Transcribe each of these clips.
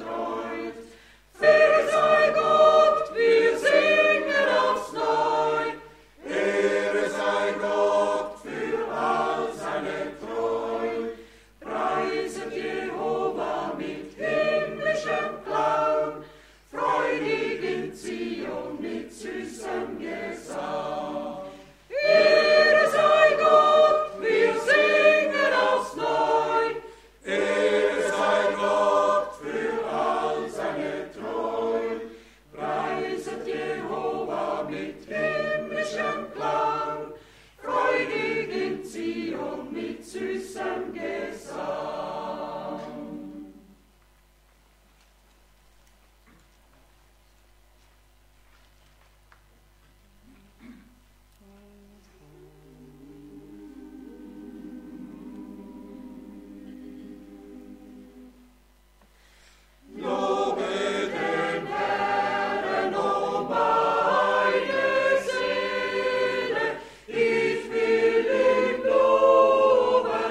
Ich will ihn loben.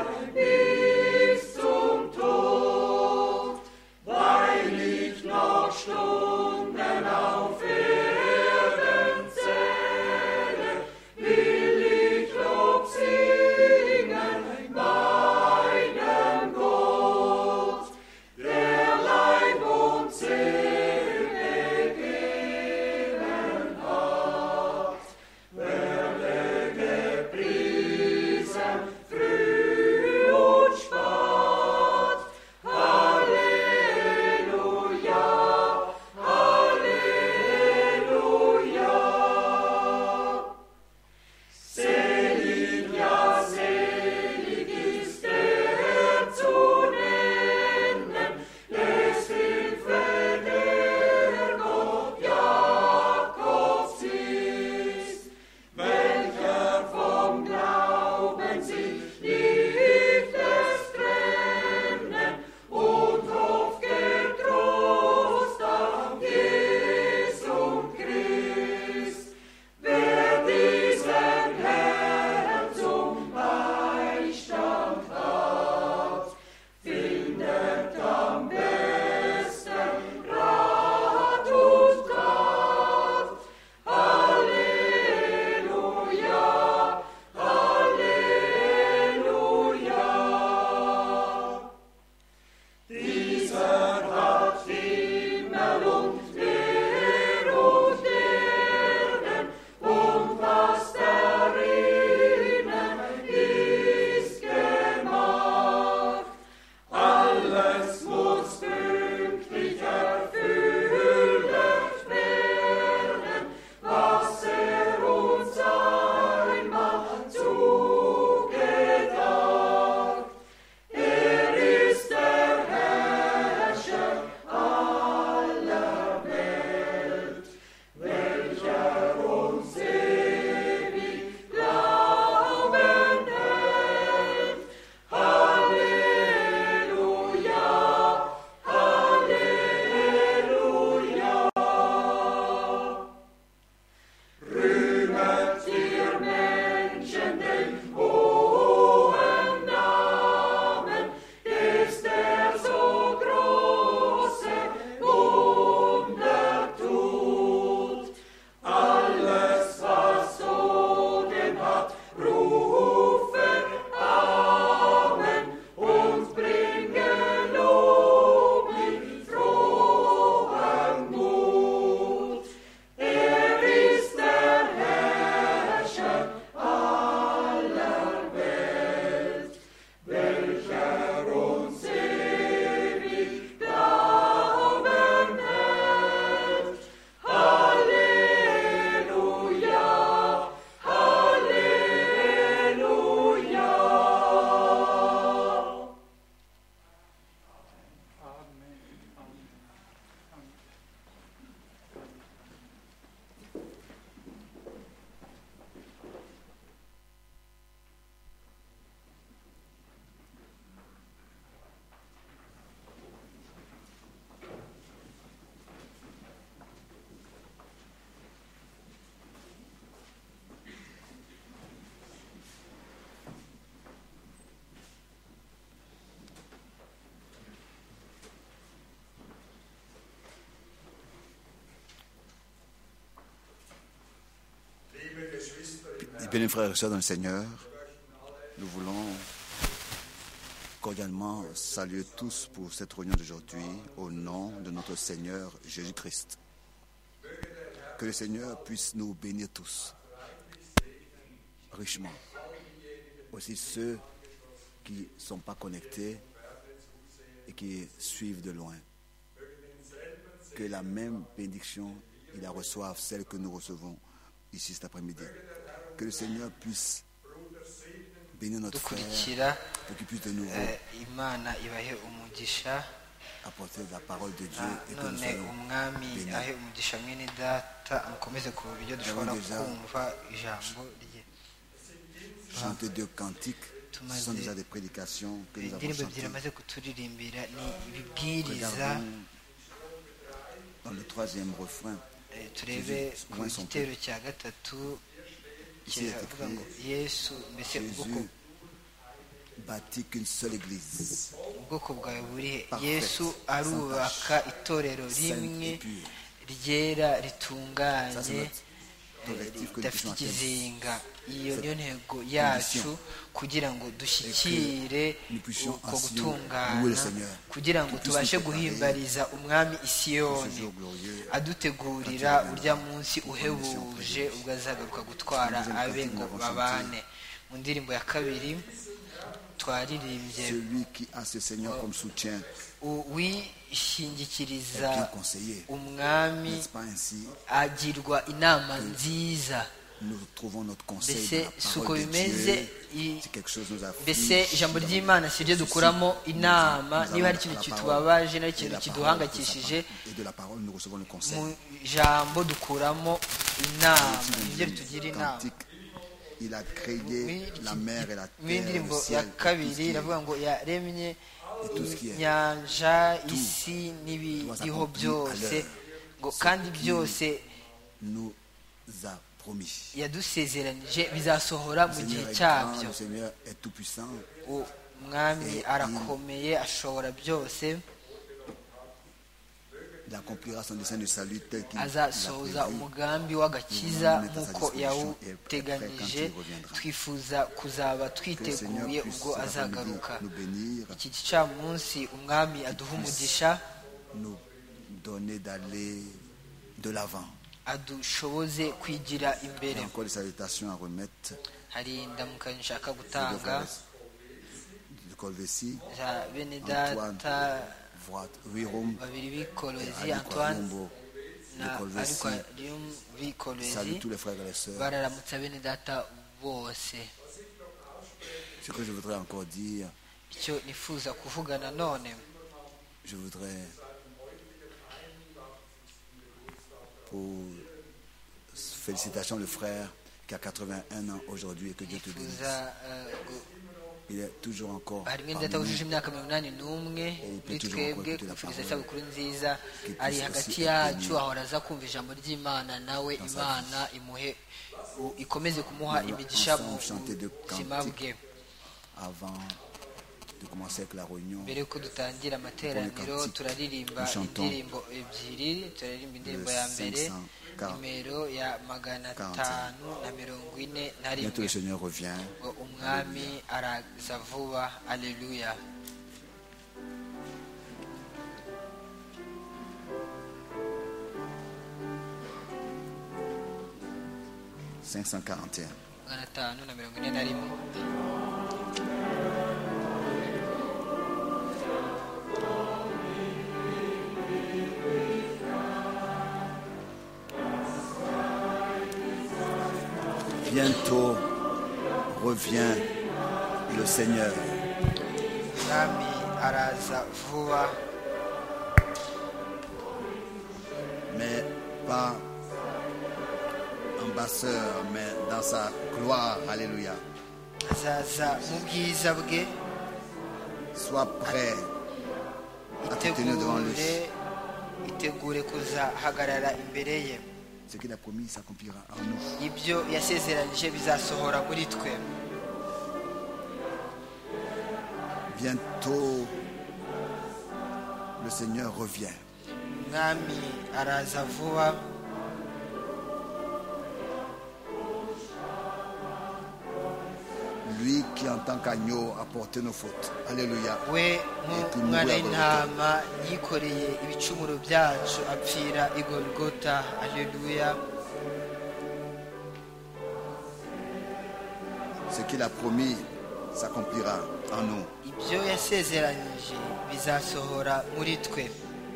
Bien, frères et sœurs dans le Seigneur, nous voulons cordialement saluer tous pour cette réunion d'aujourd'hui au nom de notre Seigneur Jésus-Christ. Que le Seigneur puisse nous bénir tous richement. Aussi ceux qui ne sont pas connectés et qui suivent de loin. Que la même bénédiction, ils la reçoivent, celle que nous recevons ici cet après-midi. Que le Seigneur puisse bénir notre frère pour qu'il puisse de nouveau imana ibahe umugisha apporter la parole de Dieu et que nous none soyons umwami bénis. ahe umugisha mwene data amukomeze ku buryo dushobora kumva ijambo rye. Chanter deux cantiques, ce sont déjà des prédications que nous avons indirimbo ebyiri chantées. amaze kuturirimbira ni ibibwiriza. Dans le troisième refrain, Turebe ku gitero cya gatatu kiravuga ngo yesu mbese Jésus bâtit qu'une seule église, ubwoko bwawe burihe. yesu arubaka itorero rimwe ryera ritunganye ridafite ikizinga. iyo niyo ntego yacu, kugira ngo dushyikire uko gutungana, kugira ngo tubashe guhimbariza umwami Isiyoni adutegurira urya munsi uhebuje ubwo azagaruka gutwara abe ngo babane. Mu ndirimbo ya kabiri twaririmbye celui qui a ce Seigneur comme soutien, uwishingikiriza bien conseillé. umwami N'est-ce pas ainsi? agirwa inama nziza. Nous trouvons notre conseil mbese dans la si uko parole de bimeze Dieu. Si quelque chose nous mbese afflige, ijambo ry'imana si ryo dukuramo inama. niba hari ikintu kitubabaje niba hari ikintu kiduhangayikishije, et de la parole nous recevons le conseil. mu ijambo dukuramo inama, nibyo ritugira inama. Cantique, il a créé la mer et la mu terre, ndirimbo le ya ciel, et tout kabiri ce qui est. iravuga ngo yaremye tout ce qui est. inyanja, isi n'ibiriho s'accomplir à byose, l'heure. ngo Ce kandi qui byose nous a promis. yadusezeranije bizasohora Le mu gihe Seigneur est grand, cyabyo. le Seigneur est tout puissant. umwami arakomeye, ashobora byose. Il accomplira son dessein de salut tel qu'il l'a azasohoza prévu. umugambi w'agakiza nk'uko yawuteganyije. twifuza kuzaba twiteguye ubwo azagaruka. Nous bénir, iki gicamunsi umwami aduha umugisha, nous donner d'aller de l'avant. adushoboze kwigira Il y imbere. a encore des salutations à remettre. hari indamukanyo nshaka Les deux gutanga frères de Colvesi, za bene Antoine data Wirum, babiri b'ikolozi, Ali Antoine Kwalumbo de na Colvesi. ariko b'ikolozi, Salut tous les frères et les sœurs. bararamutsa bene data bose. Ce que je voudrais encore dire, icyo nifuza kuvuga nanone, je voudrais pour félicitations le frère qui a 81 ans aujourd'hui et que Dieu te bénisse. nifuza Il est toujours encore hari mwene parmi data nous. wujuje imyaka 81 muri twebwe, kumviriza isabukuru nziza. ari hagati aussi yacu, ahora aza kumva ijambo ry'imana, nawe imana imuhe ikomeze kumuha imigisha mu buzima bwe. Avant de commencer avec la réunion, mbere yuko dutangira amateraniro turaririmba indirimbo ebyiri. turaririmba indirimbo ya mbere, nimero ya 541. bientôt le Seigneur revient. ngo umwami araza vuba. aleluya. (541). 541. Bientôt revient le Seigneur. umwami araza vuba, Mais pas en basseur, mais dans sa gloire. Alléluia. azaza mu bwiza bwe. Sois prêt à te tenir devant lui. itegure kuzahagarara imbere ye. Ce qu'il a promis s'accomplira en nous. ibyo yasezeranije bizasohora muri twe. Bientôt, le Seigneur revient. umwami araza vuba. qui en tant qu'agneau a porté nos fautes. Alléluia. we nk'umwana w'intama yikoreye ibicumuro byacu apfira i Golgota. Alleluia. Ce qu'il a promis s'accomplira en nous. Ibyo yasezeranyije bizasohora muri twe.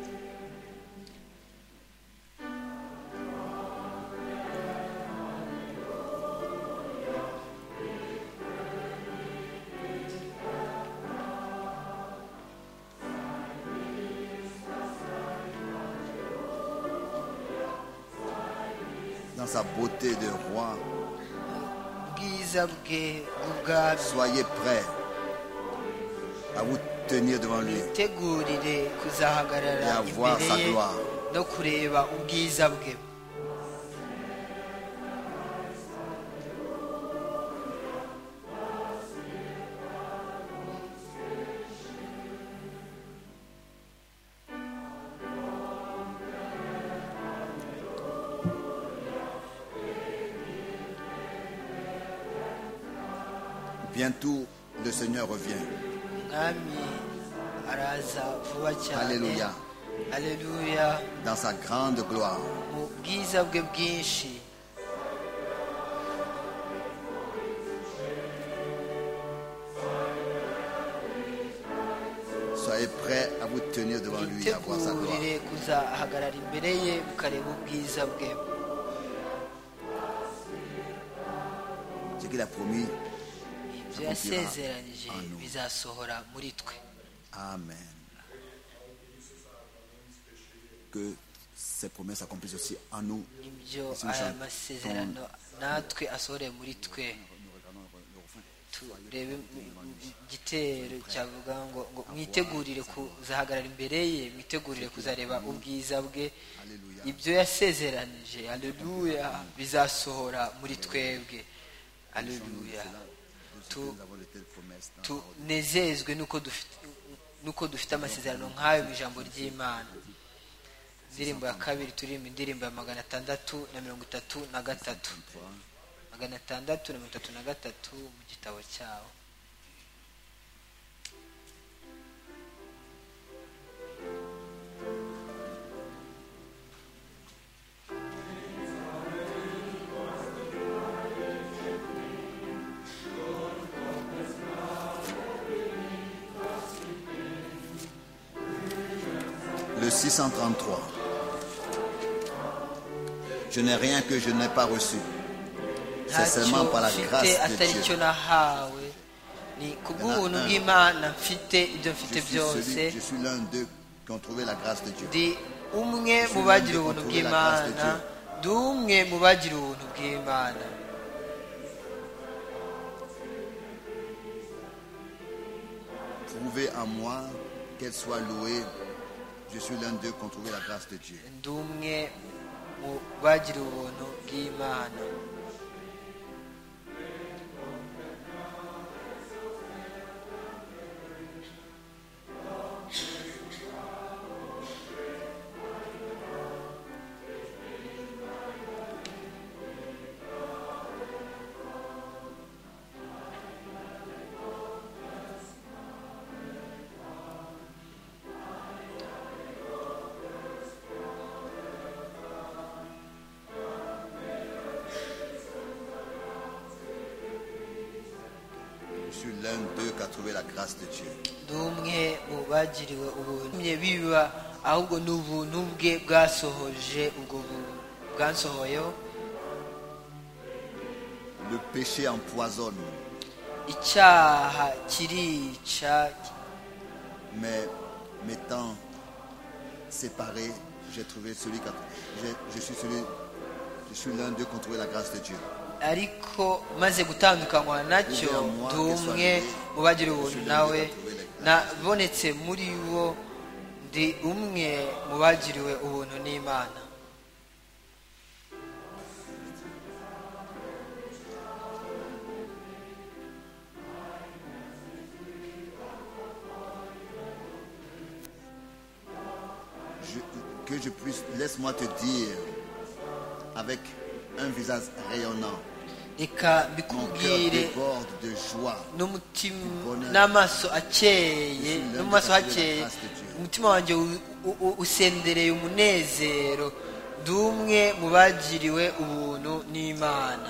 Dans sa beauté de roi, Ubwiza bwe bw'ubwami, soyez prêts à vous tenir devant lui tegurire et kuzahagarara à voir imbere sa ye gloire. no kureba ubwiza bwe. Bientôt, le Seigneur revient. Umwami araza vuba cyane. Alléluia. Alleluia. Dans sa grande gloire. Mu bwiza bwe bwinshi. Soyez prêts à vous tenir devant lui et à voir sa gloire. Itegurire kuzahagarara imbere ye mukareba ubwiza bwe. Ce qu'il a promis, Ibyo yasezeranyije bizasohora muri twe. amen. Que ces promesses s'accomplissent aussi en nous. Ibyo aya masezerano natwe asohore muri twe. Turebe igitero cyavuga ngo mwitegurire kuzahagarara imbere ye, mwitegurire kuzareba ubwiza bwe. Ibyo yasezeranije, alleluia, bizasohora muri twebwe. Alleluia. Tunezezwe nuko dufite amasezerano nk'ayo mu ijambo ry'Imana. Indirimbo ya kabiri turirimba indirimbo ya 633 633 mu gitabo cyawo. Le 633. Je n'ai rien que je n'ai pas reçu. C'est seulement par la grâce de Dieu. Ni kubw'ubuntu bw'Imana mfite ibyo mfite byose. Je suis l'un d'eux qui ont trouvé la grâce de Dieu. Ndi umwe mu bagira ubuntu bw'Imana. Ndi umwe mu bagira ubuntu bw'Imana. Trouvez en moi qu'elle soit louée. Je suis l'un d'eux qui ont trouvé la grâce de Dieu. Ndi umwe mu bagira ubuntu bw'Imana. Je suis l'un d'eux qui a trouvé la grâce de Dieu. Ndi umwe mu bagiriwe ubuntu biba ahubwo ni ubuntu bwe bwasohoje ubwo bwansohoyeho. Le péché empoisonne, Icyaha kirica, mais m'étant séparé, j'ai trouvé celui qui a, je suis l'un d'eux qui ont trouvé la grâce de Dieu. ariko maze gutandukanywa nacyo ndi umwe mu bagira ubuntu nawe nabonetse muri bo. Ndi umwe mu bagiriwe ubuntu n'Imana. Que je puisse, laisse-moi te dire avec un visage rayonnant, reka Mon cœur mbikubwire déborde de joie. n'umutima n'amaso akeye no mu maso hakeye umutima wanjye usendereye umunezero ndi umwe mu bagiriwe ubuntu n'imana.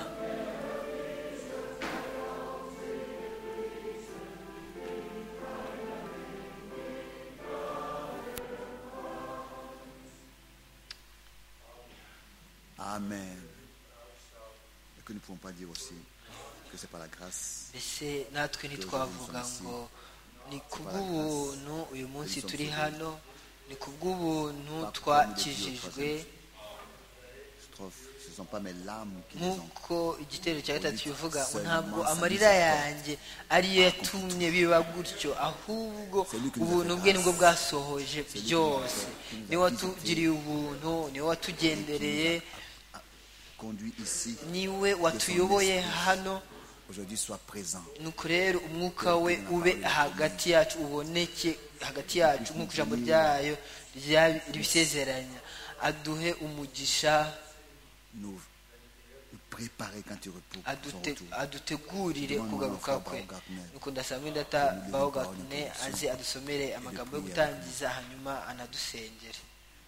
Amen. Et que nous ne pouvons pas dire aussi que c'est par la grâce. mbese natwe ntitwavuga ngo ni kubw'ubuntu uyu munsi turi hano, ni kubw'ubuntu twakijijwe, Ce ne sont pas mes larmes qui les ont. nk'uko igitero cya gatatu bivuga ngo ntabwo amarira yanjye ariyo yatumye biba gutyo, ahubwo ubuntu bwe nibwo bwasohoje byose. niwe watugiriye ubuntu, niwe watugendereye, Conduit ici. niwe watuyoboye hano. Aujourd'hui soit présent. nuko rero umwuka we ube hagati yacu, uboneke hagati yacu nk'uko ijambo ryayo ribisezeranya. aduhe umugisha, Nous préparer quand il repose son retour. adutegurire kugaruka kwe. nuko ndasaba indata Baogatne aze adusomere amagambo yo gutangiza, hanyuma anadusengere.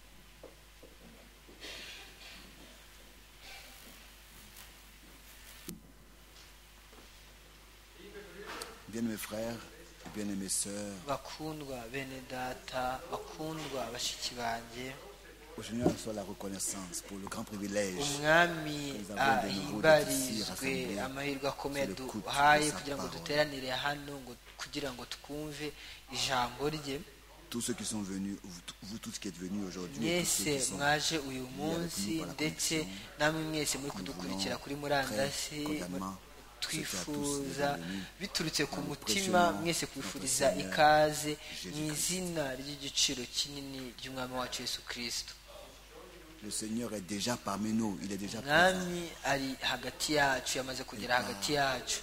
Bien-aimés frères et bien-aimées sœurs, bakundwa bene data, bakundwa bashiki banjye, au Seigneur soit la reconnaissance pour le grand privilège umwami ahimbarizwe amahirwe akomeye duhaye kugira ngo duteranire hano ngo kugira ngo twumve ijambo rye. tous ceux qui sont venus, vous tous qui êtes venus aujourd'hui, et tous ceux mwese qui sont mwaje uyu munsi ndetse namwe mwese muri kudukurikira kuri murandasi, twifuza biturutse ku mutima mwese kwifuriza ikaze mu izina ry'igiciro kinini ry'umwami wacu Yesu Kristo. le Seigneur est déjà parmi nous, il est déjà présent. umwami ari hagati yacu, yamaze kugera hagati yacu.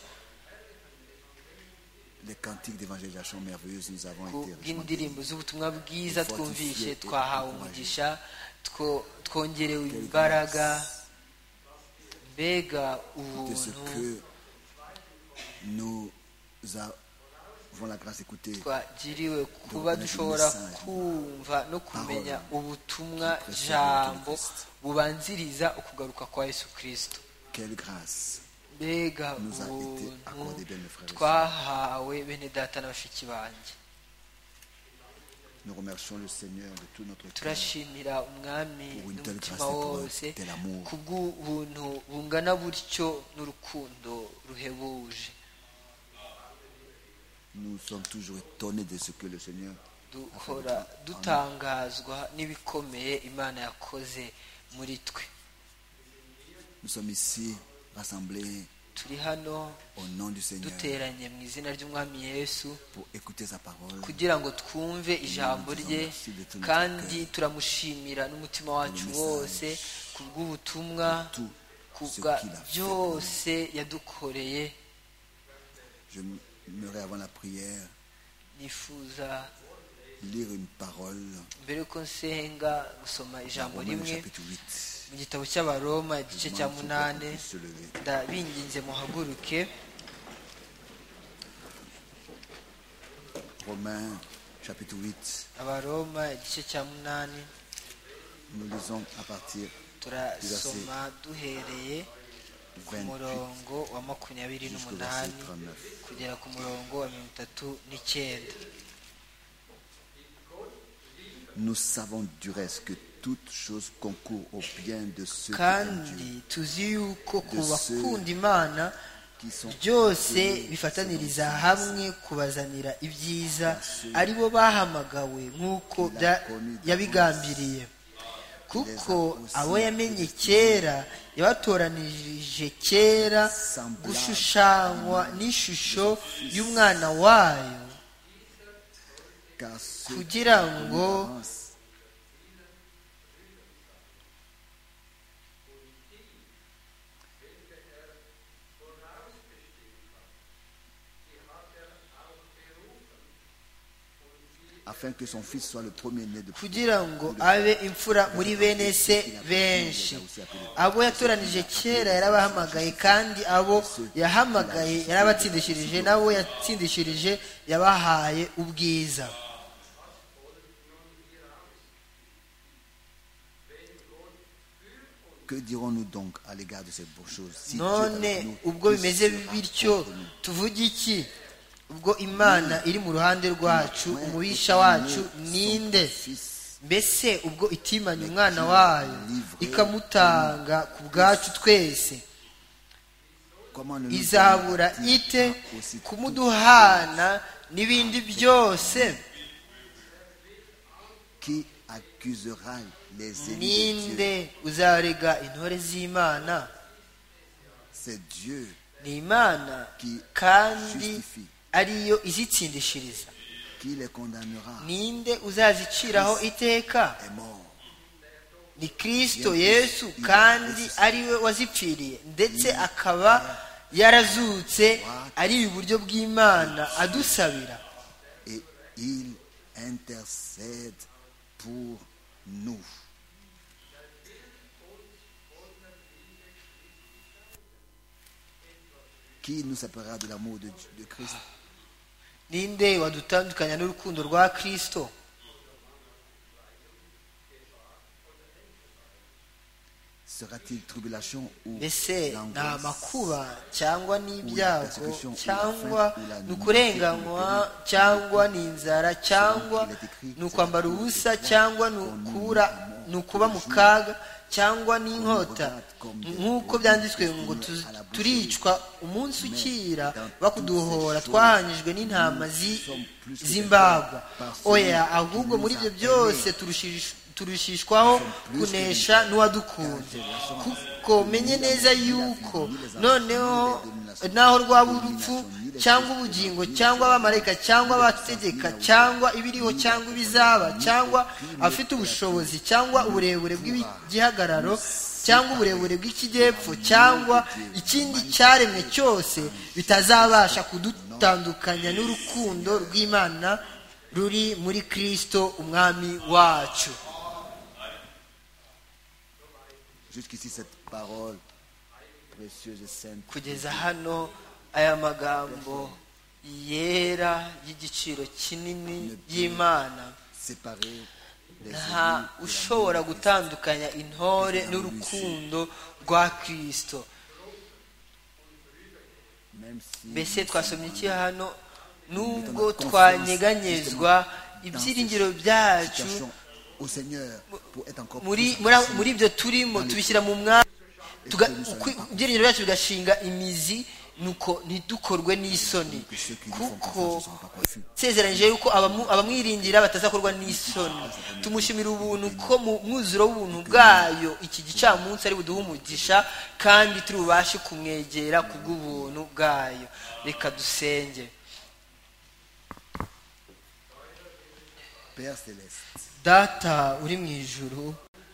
Les cantiques d'évangélisation merveilleuses nous avons ku été bw'indirimbo répondus. z'ubutumwa bwiza twumvishe, twahawe umugisha, twongerewe imbaraga. mbega De ce ubuntu que nous avons la grâce d'écouter, twagiriwe kuba dushobora kumva no kumenya ubutumwa jambo bubanziriza ukugaruka kwa Yesu Kristo. quelle grâce mbega nous a été ubuntu accordée, bien mes frères et sœurs. twahawe bene data na bashiki banjye. Nous remercions le Seigneur de tout notre cœur. turashimira umwami Pour une telle n'umutima grâce et pour un wose tel amour. kubw'ubuntu bungana butyo n'urukundo ruhebuje. Nous sommes toujours étonnés de ce que le Seigneur duhora dutangazwa n'ibikomeye Imana yakoze muri twe. Nous sommes ici rassemblés turi hano au nom du Seigneur duteranye mu izina ry'umwami Yesu pour écouter sa parole. kugira ngo twumve ijambo rye, kandi turamushimira n'umutima wacu wose kubw'ubutumwa, kubwa byose yadukoreye. Je m'aimerais avant la prière nifuza lire une parole mbere yuko nsenga gusoma dans ijambo Romains rimwe chapitre 8. mu gitabo cy'abaroma igice cya Demande munani. qu'on puisse se lever. ndabinginze muhaguruke. Romains chapitre 8. abaroma igice cya munani Nous lisons à partir turasoma duhereye ku 28 murongo wa 28 jusqu'au verset 39. kugera ku murongo wa 39. Nous savons du reste que toute chose concourt au bien de ceux qui aiment kandi Dieu, tuzi yuko ku bakunda Imana qui sont byose appelés bifataniriza selon hamwe kubazanira ibyiza, ari bo bahamagawe nk'uko yabigambiriye. kuko abo yamenye kera yabatoranirije kera gushushanywa n'ishusho y'umwana wayo, car ceux kugira qui ngo avancent afin que son fils soit le premier-né de kugira ngo abe imfura muri bene se benshi. Abo yatoranije kera yarabahamagaye, kandi abo yahamagaye yarabatsindishirije, n'abo yatsindishirije yabahaye ubwiza. Que dirons-nous donc à l'égard de cette bonne chose? Si none ubwo bimeze bityo tuvuge iki? Ubwo Imana iri mu ruhande rwacu, umubisha wacu ninde? Mbese ubwo itimanye umwana wayo ikamutanga ku bwacu twese, izabura ite kumuduhana n'ibindi byose? Qui accusera les ennemis de Dieu? Ninde uzarega intore z'Imana? C'est Dieu Ni Imana, qui kandi justifie. ariyo izitsindishiriza. Qui les condamnera? Ninde uzaziciraho iteka? Est mort. Ni Kristo Yesu, kandi ariwe wazipfiriye, ndetse akaba yarazutse ari iburyo bw'Imana adusabira. Et il intercède pour nous. Qui nous séparera de l'amour de Christ? Ninde wadutandukanya n'urukundo rwa Kristo? Sera-t-il tribulation ou Mbese nta l'angoisse? makuba cyangwa n'ibyago, cyangwa ni ukurenganywa, cyangwa ni inzara, cyangwa ni ukwambara ubusa, cyangwa ni ukuba mu kaga, cyangwa ni inkota, nk'uko byanditswe ngo turicwa umunsi ukira, bakuduhora twahanyijwe n'intama z'imbagwa. Oya, ahubwo muri ibyo byose turushishwaho kunesha n'uwadukunze, kuko menye neza yuko noneho naho rwaba urupfu cyangwa ubugingo cyangwa abamarayika cyangwa abategeka cyangwa ibiriho cyangwa ibizaba cyangwa afite ubushobozi cyangwa uburebure bw'igihagararo cyangwa uburebure bw'ikijyepfo cyangwa ikindi cyaremwe cyose bitazabasha kudutandukanya n'urukundo rw'Imana ruri muri Kristo umwami wacu. Jusqu'ici cette parole précieuse et sainte. Kugeza hano aya magambo yera y'igiciro kinini y'Imana, Séparer les nta ennemis de ushobora l'amour de gutandukanya intore n'urukundo rwa Kristo. Christ. Même si Mbese twasomye iki hano? Nubwo twanyeganyezwa ibyiringiro byacu situation au Seigneur pour être encore muri ibyo turimo tubishyira mu mwanya, ibyiringiro byacu bigashinga imizi, nuko ntidukorwe n'isoni, kuko nsezeranyije yuko abamwiringira batazakorwa n'isoni. Tumushimira ubuntu ko mu mwuzuro w'ubuntu bwayo iki gicamunsi ari buduhe umugisha, kandi turi bubashe kumwegera ku bw'ubuntu bwayo. Reka dusenge. Père céleste, Data uri mu ijuru,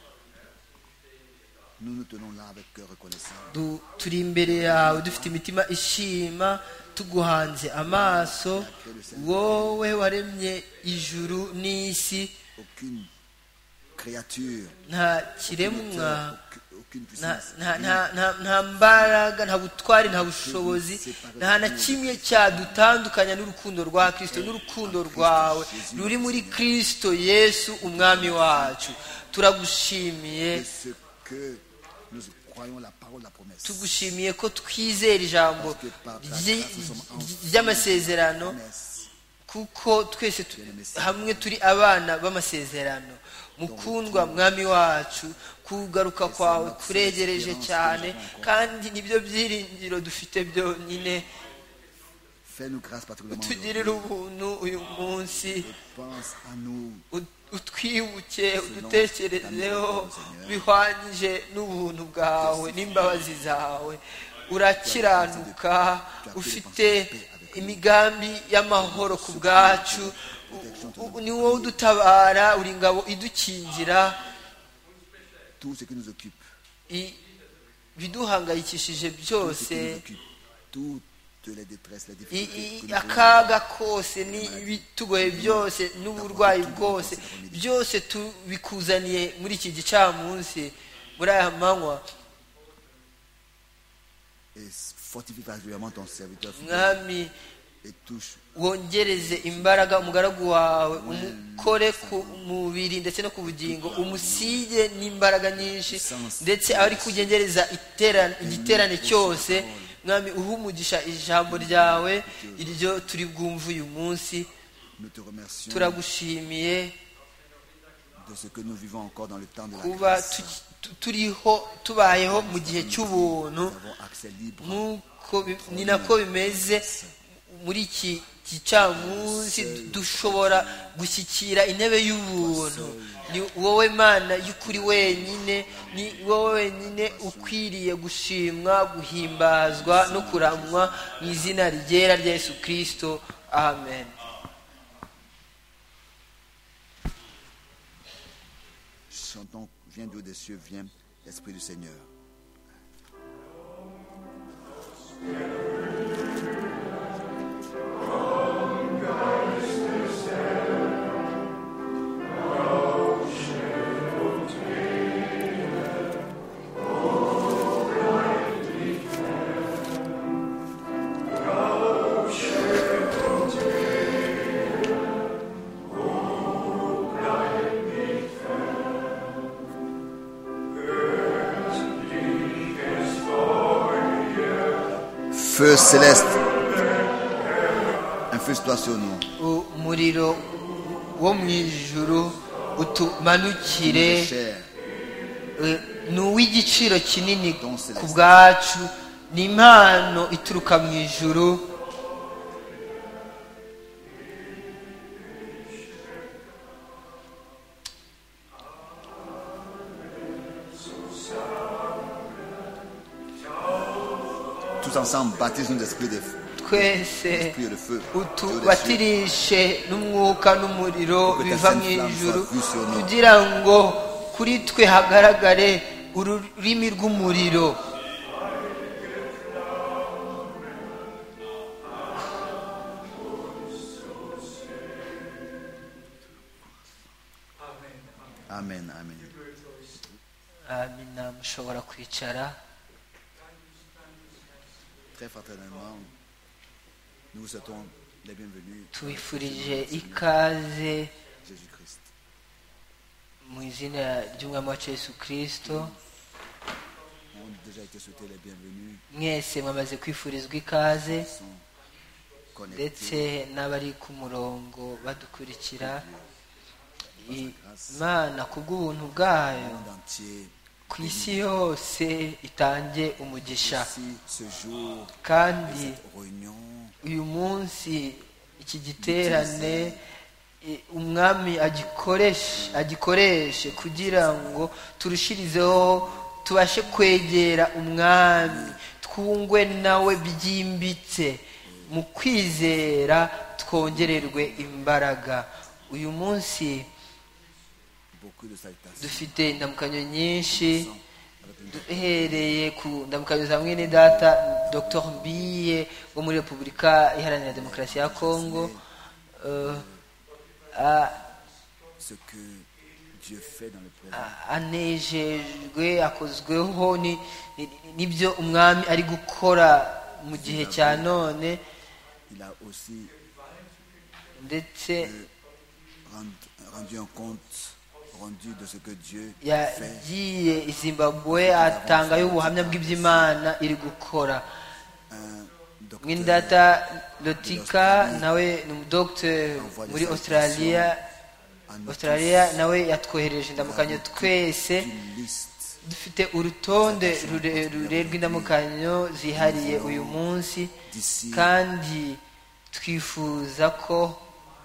nous nous tenons là avec cœur reconnaissant. turi imbere yawe dufite imitima ishima, tuguhanze amaso, wowe waremye ijuru n'isi. Aucune créature, Nta kiremwa, aucune puissance, nta mbaraga, nta butwari, nta bushobozi, nta na kimwe cyadutandukanya n'urukundo rwa Kristo, n'urukundo rwawe ruri muri Kristo Yesu umwami wacu. Turagushimiye, de ce que nous croyons la parole, la promesse. tugushimiye ko twizera ijambo ry'amasezerano, kuko twese hamwe turi abana b'amasezerano. Mukundwa mwami wacu, kugaruka kwawe kuregereje cyane, kandi nibyo byiringiro dufite byonyine. Fais-nous grâce particulièrement Utugirire ubuntu uyu munsi, et pense à nous utwibuke, udutekerezeho bihwanyije n'ubuntu bwawe n'imbabazi zawe. Urakiranuka, ufite imigambi y'amahoro ku bwacu, ni wowe udutabara, uri ingabo idukingira. tout ce qui nous occupe, Ibiduhangayikishije byose, tout toutes les détresses, les difficultés que nous akaga kose n'ibitugoye byose n'uburwayi bwose byose tubikuzaniye muri iki gicamunsi muri aya manywa. et fortifie particulièrement ton serviteur mwami et touche wongereze imbaraga umugaragu wawe, umukore ku mubiri ndetse no ku bugingo, umusige n'imbaraga nyinshi, ndetse abari kugengereza igiterane cyose. mwami uha umugisha ijambo ryawe iryo turi bwumve uyu munsi. nous te remercions turagushimiye de ce que nous vivons encore dans le temps de la kuba grâce. tubayeho mu gihe cy'ubuntu, Nous avons accès libre nk'uko ni nako bimeze muri iki gicamunsi. dushobora gushyikira intebe y'ubuntu. ni wowe Mana y'ukuri wenyine, ni wowe wenyine ukwiriye gushimwa, guhimbazwa no kuramwa mu izina ryera rya Yesu Kristo, amen. chantons viens du haut des cieux, viens l'Esprit du Seigneur. Feu céleste, infuse-toi sur nous. umuriro wo mu ijuru utumanukire. Cher, ni uw'igiciro kinini ku bwacu, ni impano ituruka mu ijuru. tous ensemble, baptise-nous d'esprit de twese l'esprit et de feu. utubatirishe n'umwuka n'umuriro Que ta biva mu sainte flamme ijuru, soit vue sur nous. kugira ngo kuri twe hagaragare ururimi rw'umuriro. Amen, amen. amina. mushobora kwicara. Très fraternellement, nous vous souhaitons les bienvenus. tubifurije ikaze Jésus-Christ. mu izina ry'umwami wacu Yesu Kristo. ont déjà été souhaités les bienvenus. mwese mwamaze kwifurizwa ikaze, Ils sont connectés. ndetse n'abari ku murongo badukurikira. Imana ku bw'ubuntu bwayo Le monde entier. ku isi yose itange umugisha. Ici, ce jour, kandi cette réunion, uyu munsi iki giterane umwami agikoreshe kugira ngo turushirizeho tubashe kwegera umwami, twungwe nawe byimbitse mu kwizera, twongererwe imbaraga. uyu munsi beaucoup de salutations. dufite indamukanyo nyinshi, duhereye ku ndamukanyo za mwene data Dr Mbiye wo muri Repubulika Iharanira Demokarasi ya Kongo. Ce que Dieu fait dans le présent. anejejwe, akozweho n'ibyo umwami ari gukora mu gihe cya none, Il a aussi ndetse rendu un compte rendu de ce que Dieu fait. yagiye i Zimbabwe atangayo ubuhamya bw'iby'Imana iri gukora. Un mwene docteur data Lotika nawe ni umudogiteri muri Australia nawe yatwohereje indamukanyo twese. une liste dufite urutonde rurerure rw'indamukanyo zihariye uyu munsi, kandi twifuza ko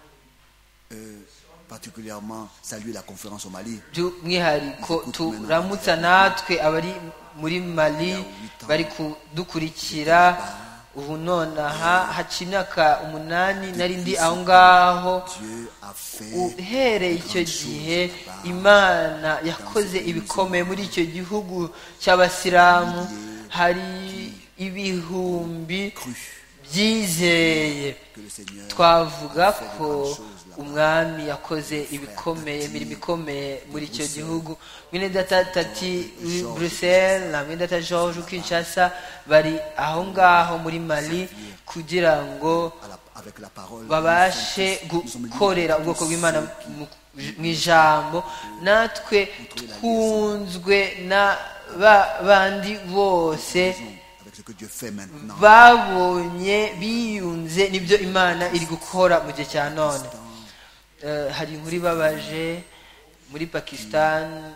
particulièrement saluer la conférence au Mali. by'umwihariko turamutsa natwe abari muri Mali bari kudukurikira. ubu nonaha haca imyaka 8 narindi aho ngaho. Dieu a fait uhereye icyo gihe Imana yakoze ibikomeye muri icyo gihugu cy'abasilamu. hari ibihumbi byizeye que le Seigneur twavuga ko umwami yakoze ibikomeye imirimo ikomeye muri icyo gihugu. mwene data tati Bruxelles na mwene data George Kinshasa bari aho ngaho muri Mali kugira ngo avec la parole, babashe gukorera ubwoko bw'Imana mu ijambo. Natwe twunzwe na bandi bose avec ce que Dieu fait maintenant. babonye biyunze n'ibyo Imana iri gukora mu gihe cya none. Hari inkuru ibabaje muri Pakistan,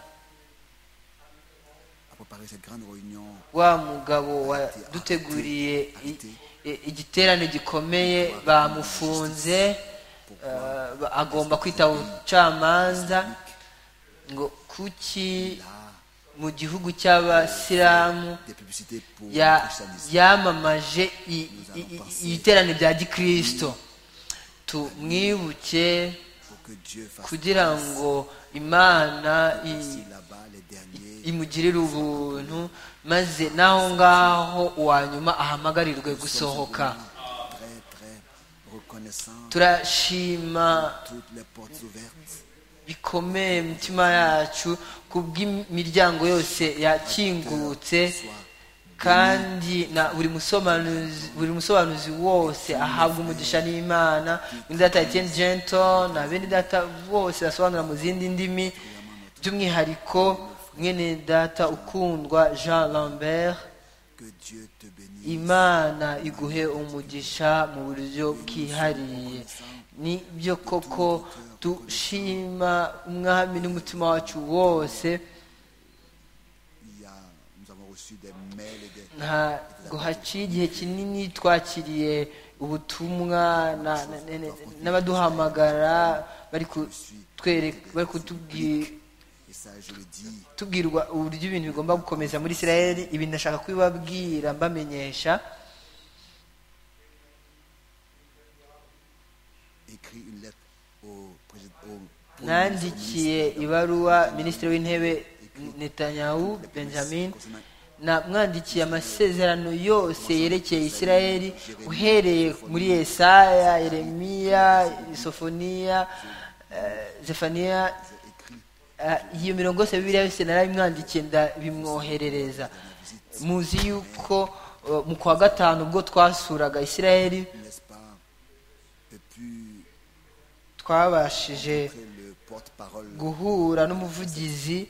À préparer cette grande réunion, wa mugabo waduteguriye igiterane gikomeye bamufunze, agomba kwitaba ubucamanza ngo kuki mu gihugu cy'abasilamu des publicités pour le christianisme. yamamaje ibiterane bya gikristo. Tumwibuke Pour que Dieu fasse kugira ngo Imana ici, là-bas, les derniers, imugirire ubuntu, maze naho ngaho uwa nyuma ahamagarirwe gusohoka. très, très reconnaissants, Turashima toutes les portes ouvertes. bikomeye imitima yacu kubw'imiryango yose yakingutse, kandi na buri musobanuzi wose ahabwa umugisha n'Imana. Mwene data Etienne Genton na bene data bose basobanura mu zindi ndimi, by'umwihariko mwene data ukundwa Jean Lambert. Que Dieu te bénisse. Imana iguhe umugisha mu buryo bwihariye. Ni byo koko dushima umwami n'umutima wacu wose. Nous avons reçu des mails et des Ntabwo haciye igihe kinini twakiriye ubutumwa n'abaduhamagara bari et ça, je le dis, kutubwirwa uburyo ibintu bigomba gukomeza muri Israeli. Ibi ndashaka kubibabwira mbamenyesha. écrit une lettre au président. Nandikiye ibaruwa minisitiri w'intebe Netanyahu Benjamin, namwandikiye amasezerano yose yerekeye Israeli uhereye muri Yesaya, Yeremiya, Sofoniya, Zefaniya. Iyo mirongo yose Bibiliya yose narabimwandikiye ndabimwoherereza. Muzi yuko mu kwa gatanu ubwo twasuraga Israeli N'est-ce pas, pu twabashije le porte-parole guhura n'umuvugizi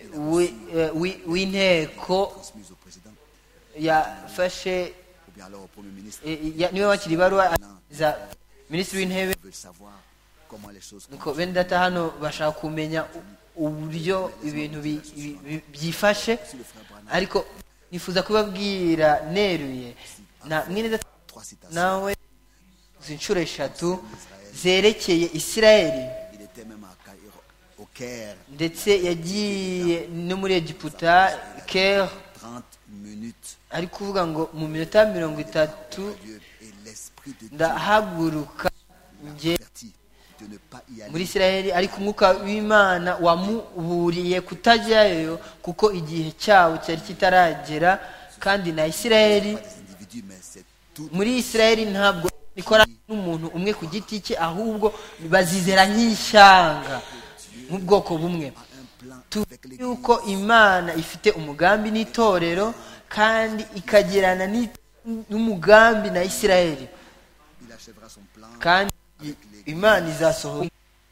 w'inteko transmise au président, yafashe ou bien alors au premier ministre, niwe wakira ibaruwa za minisitiri w'intebe. veulent savoir comment les choses nuko bene data hano bashaka kumenya uburyo ibintu byifashe, ariko nifuza kubabwira neruye na mwene data trois citations. nawe inshuro eshatu zerekeye Israeli, Il était même à Caïro, au Caire, ndetse yagiye no muri Egiputa Caire, 30 minutes. ari kuvuga ngo mu minota 30 Dieu et l'Esprit de Dieu ndahaguruka nge averti de ne pas y aller. muri Israeli, ariko umwuka w'Imana wamuburiye kutajyayo kuko igihe cyawo cyari kitaragera. Kandi na Israeli, Pas des individus, mais c'est tout. muri Israeli ntabwo ikora n'umuntu umwe ku giti cye, ahubwo bazizera nk'ishyanga nk'ubwoko bumwe. Un plan Tuzi avec l'Église. yuko Imana ifite umugambi n'itorero, kandi ikagirana n'umugambi na Israeli, Il achèvera son plan kandi avec l'Église. Imana izasohora.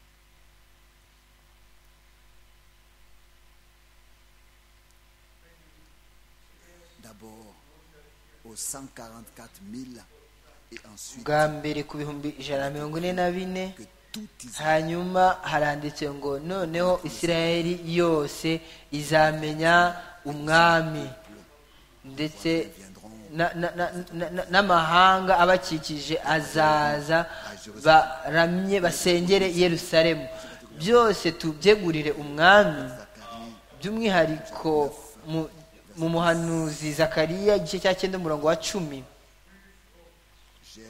D'abord aux 144 000 et ensuite bwa mbere ku bihumbi 144, que tout Israël hanyuma haranditse ngo noneho Israeli yose izamenya umwami, ndetse n'amahanga abakikije azaza baramye basengere i Yerusalemu. Byose tubyegurire umwami, by'umwihariko mu muhanuzi Zakariya igice cya 9 umurongo wa 10. j'ai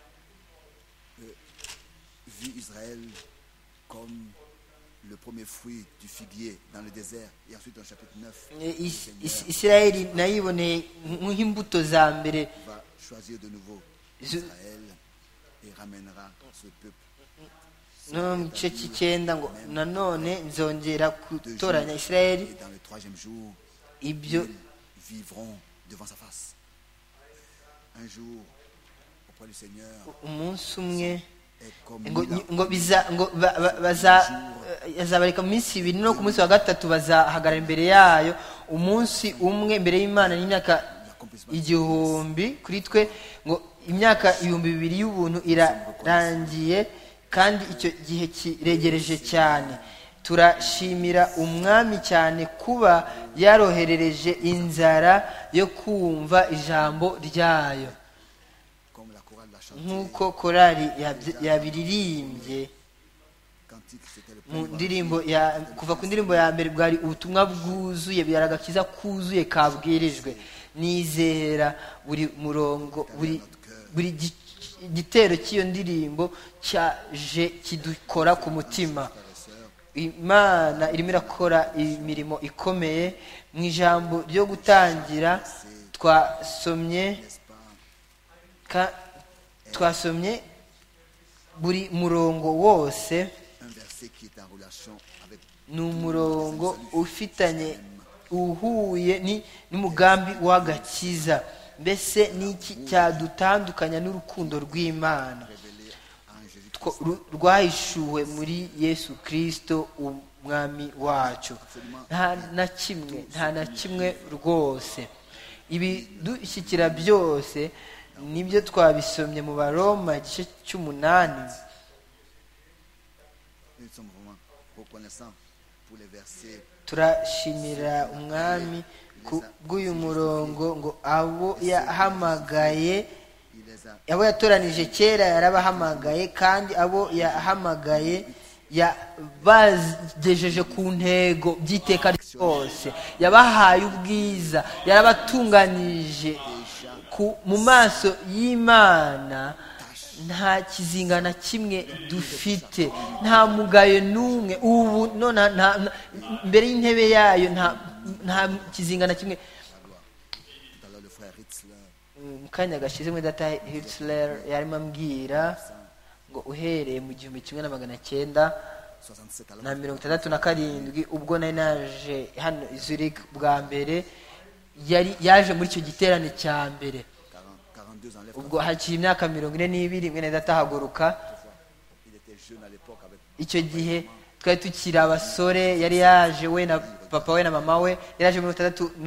vu Israël comme le premier fruit du figuier dans le désert, et ensuite dans le chapitre 9 Isirayeli nayiboneye nk'imbuto za mbere va choisir de nouveau Israël et ramènera ce peuple. no mu gice cy'icyenda ngo nanone nzongera gutoranya isirayeli Et dans le troisième jour, ibyo ils vivront devant sa face. Un jour, auprès du Seigneur, umunsi umwe est comme ngo mille ans. ngo biza ngo bazabareka mu minsi ibiri no ku munsi wa gatatu bazahagarara imbere yayo umunsi umwe imbere y'Imana n'imyaka igihumbi kuri twe ngo imyaka 2000 y'ubuntu irarangiye kandi icyo gihe kiregereje cyane. Turashimira umwami cyane kuba yaroherereje inzara yo kumva ijambo ryayo, Comme la chorale l'a chanté, nk'uko korali yabiririmbye cantique, c'était le mu premier ndirimbo kuva ku ndirimbo ya mbere bwari ubutumwa bwuzuye, bwari agakiza kuzuye kabwirijwe. Nizera buri murongo buri igitero cy'iyo ndirimbo cyaje kidukora ku mutima. Imana irimo irakora imirimo ikomeye. Mu ijambo ryo gutangira twasomye buri murongo wose un verset qui est en relation avec ni umurongo uhuye n'umugambi w'agakiza. Mbese n'iki cyadutandukanya n'urukundo rw'Imana révélé en Jésus. rwahishuwe muri Yesu Kristo umwami wacu? Nta na kimwe rwose. Ibidushyikira byose nibyo twabisomye mu Baroma igice cy'umunani. Nous sommes vraiment reconnaissants pour les versets. Turashimira umwami bw'uyu murongo ngo abo yahamagaye, Il les a abo yatoranije kera yarabahamagaye, kandi abo yahamagaye yabagejeje ku ntego by'iteka ryose. Yabahaye ubwiza, yarabatunganije mu maso y'Imana. Nta kizinga na kimwe dufite, nta mugayo n'umwe. Ubu none mbere y'intebe yayo nta kizinga na kimwe. tout à l'heure le frère Ritzler Mu kanya gashize muri data Hitler yarimo ambwira ngo uhereye mu 1967 ubwo nari naje hano i Zurich bwa mbere, yaje muri icyo giterane cya mbere. 42 ans, Ubwo hakiri imyaka 42 mwene data ahaguruka. il était jeune à l'époque avec Icyo gihe twari tukiri abasore, yari yaje we na papa we na mama we, yari yaje muri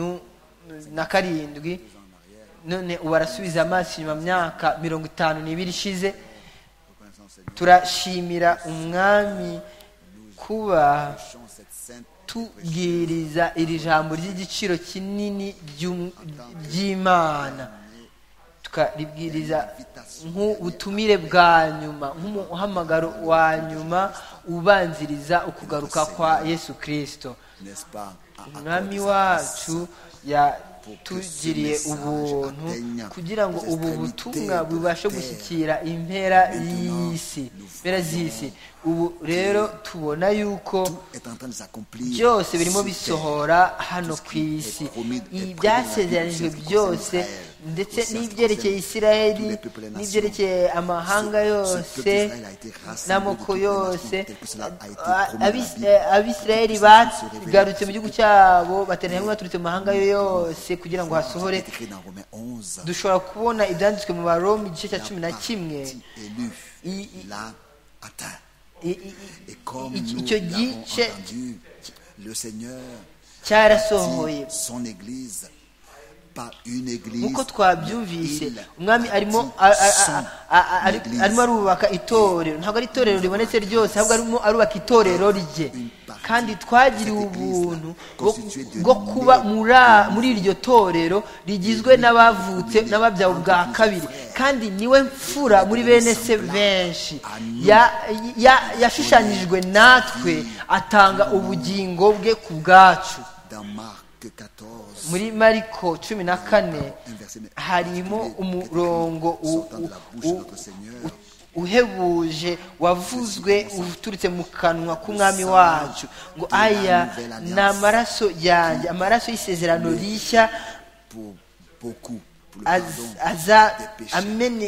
1967. None ubu arasubiza amaso inyuma myaka 52 ishize. reconnaissant au Seigneur. Turashimira umwami kuba Chant cette sainte tubwiriza iri jambo ry'igiciro kinini ry'Imana, tukaribwiriza nk'ubutumire bwa nyuma, nk'umuhamagaro wa nyuma ubanziriza ukugaruka kwa Yesu Kristo. n'est-ce pas, à Umwami accorder sa wacu yatugiriye ubuntu kugira ngo ubu butumwa bubashe gushyikira impera z'isi. Ubu rero tubona yuko tout est en train de s'accomplir byose birimo sur bisohora hano ku isi. Ibyasezeranijwe byose, ndetse n'ibyerekeye Isirayeli, n'ibyerekeye amahanga yose n'amoko yose. Abisirayeli bagarutse mu gihugu cyabo, bateraniye hamwe baturutse mu mahanga yose kugira ngo hasohore. C'est écrit dans Romains 11. Dushobora kubona ibyanditswe mu Baroma igice cya 11 Élu, l'a atteint. Et comme nous icyo l'avons gice entendu, le Seigneur cyarasohoye. son église, pas une église. Nk'uko twabyumvise, il umwami arimo arubaka itorero. Ntabwo ari itorero ribonetse ryose, ahubwo arimo arubaka itorero rye. Kandi twagiriwe ubuntu bwo kuba muri iryo torero rigizwe n'abavutse n'ababyawe bwa kabiri, kandi niwe mfura muri bene se benshi. Yashushanyijwe natwe, atanga ubugingo bwe ku bwacu. Dans Marc 14, Muri Mariko 14 harimo umurongo sortant de la bouche de notre Seigneur, uhebuje wavuzwe uturutse mu kanwa k'umwami wacu ngo aya ni amaraso yanjye, amaraso y'isezerano rishya pour beaucoup, pour le pardon aza des péchés. ameneka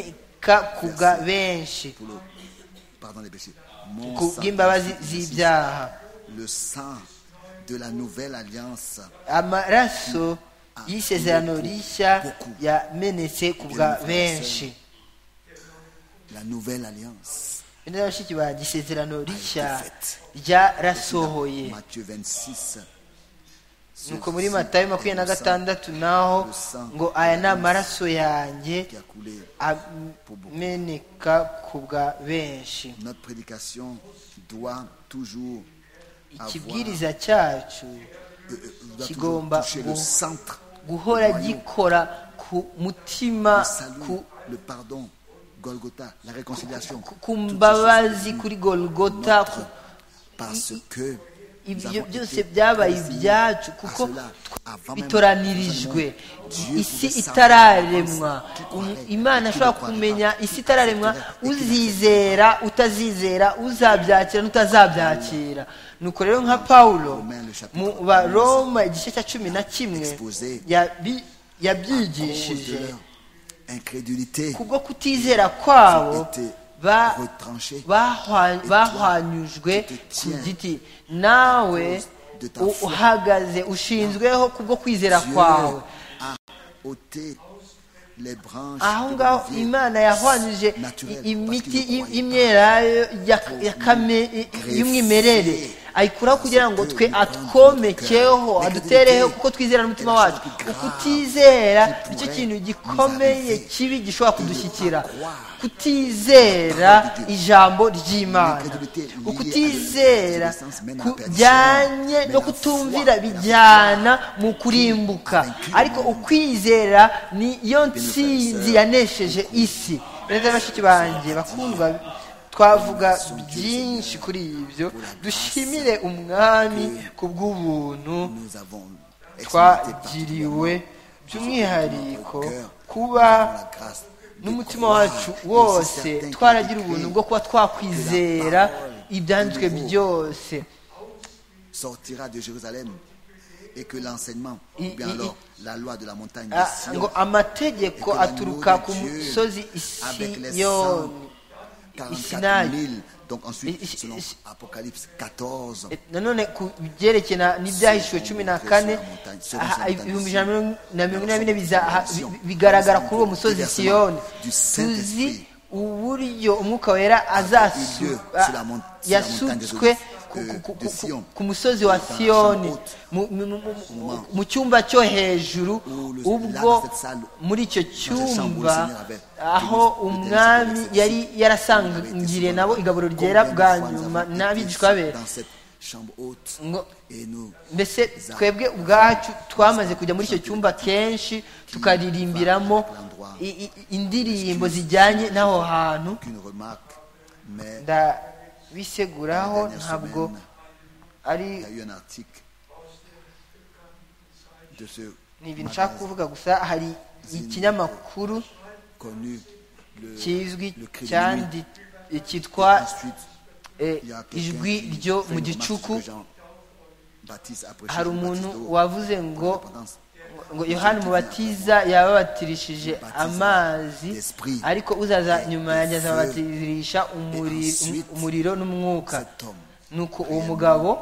ameneka ku bwa benshi pour le pardon des péchés. Mon ku sang, bw'imbabazi z'ibyaha. le sang de la nouvelle alliance, Amaraso y'isezerano rishya yamenetse ku bwa benshi. la nouvelle alliance. bene bashiki banjye, isezerano rishya ryarasohoye. Matthieu 26. nuko muri Matayo 26 naho ngo aya ni amaraso yanjye Qui a coulé. ameneka ku bwa benshi. Notre prédication doit toujours avoir, ikibwiriza cyacu doit kigomba toujours toucher le centre, guhora le noyau, gikora ku mutima, le salut, le pardon, Golgotha, la réconciliation. ku mbabazi kuri Golgotha. Parce que Ibyo byose byabaye ibyacu kuko bitoranirijwe isi itararemwa. Imana ashobora kumenya isi itararemwa, uzizera utazizera, uzabyakira n'utazabyakira. nuko rero nka Pawulo mu Baroma igice cya 11 yabyigishije kubwo kutizera kwabo bahwanyujwe ku giti. nawe uhagaze ushinzweho kubwo kwizera kwawe. aho ngaho Imana yahwanyuje imiti y'imyelayo y'umwimerere, ayikuraho kugira ngo twe atwomekeho, adutereho kuko twizera n'umutima wacu. ukutizera nicyo kintu gikomeye kibi gishobora kudushyikira. kutizera ijambo ry'Imana, ukutizera kujyanye no kutumvira bijyana mu kurimbuka, ariko ukwizera niyo ntsinzi yanesheje isi. Bene bashiki banjye bakundwa, twavuga byinshi kuri ibyo. dushimire umwami ku bw'ubuntu twagiriwe, by'umwihariko kuba n'umutima wacu wose twaragira ubuntu bwo kuba twakwizera ibyanditswe byose. sortira de Jérusalem et que l'enseignement ou bien alors la loi de la montagne de Sion, ngo amategeko aturuka ku musozi Siyoni, Isinayi. donc ensuite selon Apocalypse 14 nanone ku byerekena n'ibyahishuwe 14 ibihumbi bigaragara kuri uwo musozi Siyoni. tuzi uburyo umwuka wera yasutswe ku musozi wa Siyoni, mu cyumba cyo hejuru. ubwo muri icyo cyumba aho umwami yari yarasangiriye nabo igaburo ryera bwa nyuma n'abigishwa be, mbese twebwe ubwacu twamaze kujya muri icyo cyumba kenshi tukaririmbiramo indirimbo zijyanye n'aho hantu. ndabiseguraho, ntabwo ari ni ibintu nshaka kuvuga gusa. hari ikinyamakuru kizwi cyitwa ijwi ryo mu gicuku. hari umuntu wavuze ngo Yohana Umubatiza yababatirishije amazi, ariko uzaza nyuma yanjye azababatirisha umuriro n'umwuka. nuko uwo mugabo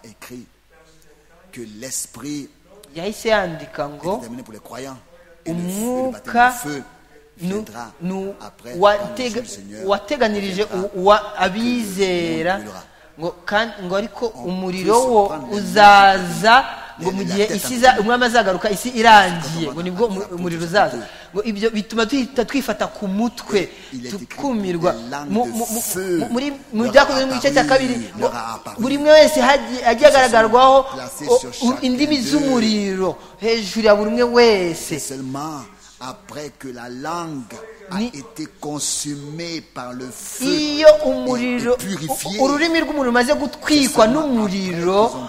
yahise yandika ngo umwuka wateganirije abizera, ngo ariko umuriro wo uzaza ngo mu gihe isi umwami azagaruka isi irangiye, ngo nibwo umuriro uzaza. ngo ibyo bituma duhita twifata ku mutwe tukumirwa. mu byakozwe mu gice cya 2 buri umwe wese hagiye agaragarwaho indimi z'umuriro hejuru ya buri umwe wese. après que la langue a été consumée par le feu iyo umuriro ururimi rw'umuntu rumaze gutwikwa n'umuriro,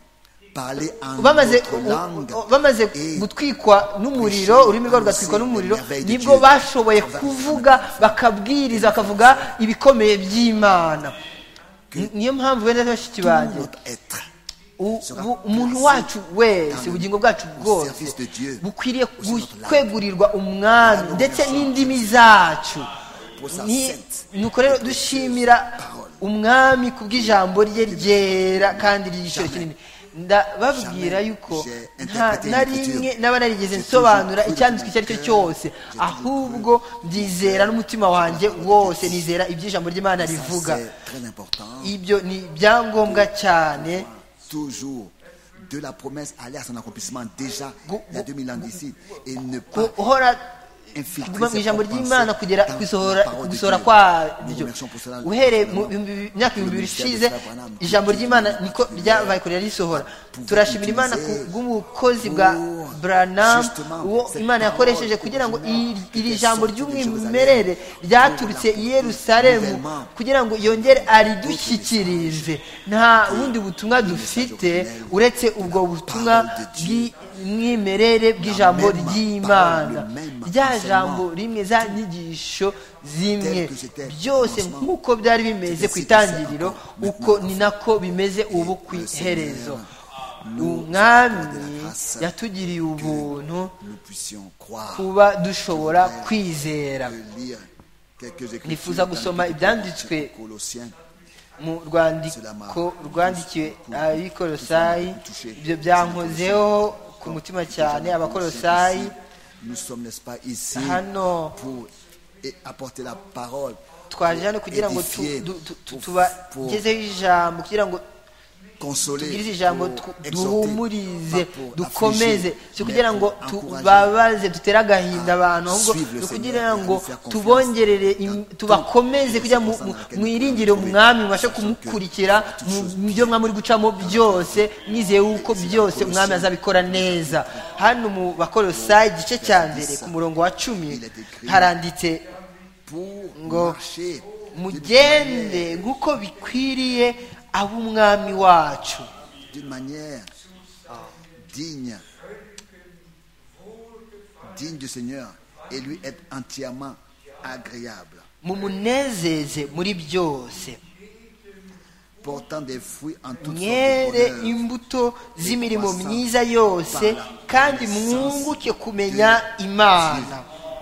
bamaze gutwikwa n'umuriro, ururimi rwabo rugatwikwa n'umuriro, nibwo bashoboye kuvuga bakabwiriza, bakavuga ibikomeye by'Imana. niyo mpamvu bene bashiki banjye umuntu wacu wese, ubugingo bwacu bwose bukwiriye kwegurirwa umwami, ndetse n'indimi zacu pour sa Ni- sainte nuko rero dushimira umwami ku bw'ijambo rye ryera kandi ry'igiciro kinini. Ndababwira yuko nta na rimwe naba narigeze nsobanura icyanditswe icyo ari cyo cyose, ahubwo ndizera n'umutima wanjye wose, nizera ibyo ijambo ry'Imana Ça, rivuga. c'est très important. Ibyo ni ibyangombwa cyane. Toujours de la promesse aller à son accomplissement déjà il y a 2000 ans d'ici et ne pas guhora infiltrer kuguma mu ses ijambo propres ry'Imana pensées kugera dans gusohora la parole de gusohora Dieu. kwaryo. Nous remercions pour cela Uhereye vraiment mu myaka ibihumbi bibiri ministère de ishize, Frère Branham. ijambo ry'Imana niko ryabaye kurera risohora. Turashimira Imana ku bw'umukozi bwa Branham, uwo Imana yakoresheje kugira ngo iri jambo ry'umwimerere ryaturutse i Yerusalemu kugira ngo yongere aridushyikirize. Nta bundi butumwa dufite uretse ubwo butumwa bw'umwimerere bw'ijambo ry'Imana, rya jambo rimwe, za nyigisho zimwe, byose nk'uko byari bimeze ku itangiriro, uko ni nako bimeze ubu ku iherezo. Umwami yatugiriye ubuntu nous puissions croire. kuba dushobora kwizera. De lire quelques écritures Nifuza gusoma ibyanditswe dans Colossiens. mu rwandiko rwandikiwe abikolosayi. Ibyo byankozeho ku mutima cyane. Abakolosayi Nous sommes, n'est-ce pas, ici hano pour apporter la parole, twaje hano kugira ngo édifier, tubagezeho ijambo, kugira ngo consoler, tugirize ijambo, pour duhumurize, exhorter, pas pour dukomeze, affliger, si kugira mais ngo pour encourager, tubabaze, dutere agahinda abantu, ahubwo suivre le ni Seigneur, kugira ngo lui faire confiance tubongerere, dans tubakomeze toutes kugira les ngo circonstances dans lesquelles mwirindire vous umwami, trouvez, mubashe sachant kumukurikira que mu byo mwami uri gucamo byose, mwizeye yuko byose umwami azabikora neza. Hano mu Bakolosayi igice cya mbere ku murongo wa 10 haranditse pour ngo marcher mugende nk'uko bikwiriye ab'umwami wacu, d'une manière digne du Seigneur et lui être entièrement agréable, mumunezeze muri byose, portant des fruits en toute sorte mwere de bonheur, imbuto z'imirimo myiza yose, kandi mwunguke kumenya Imana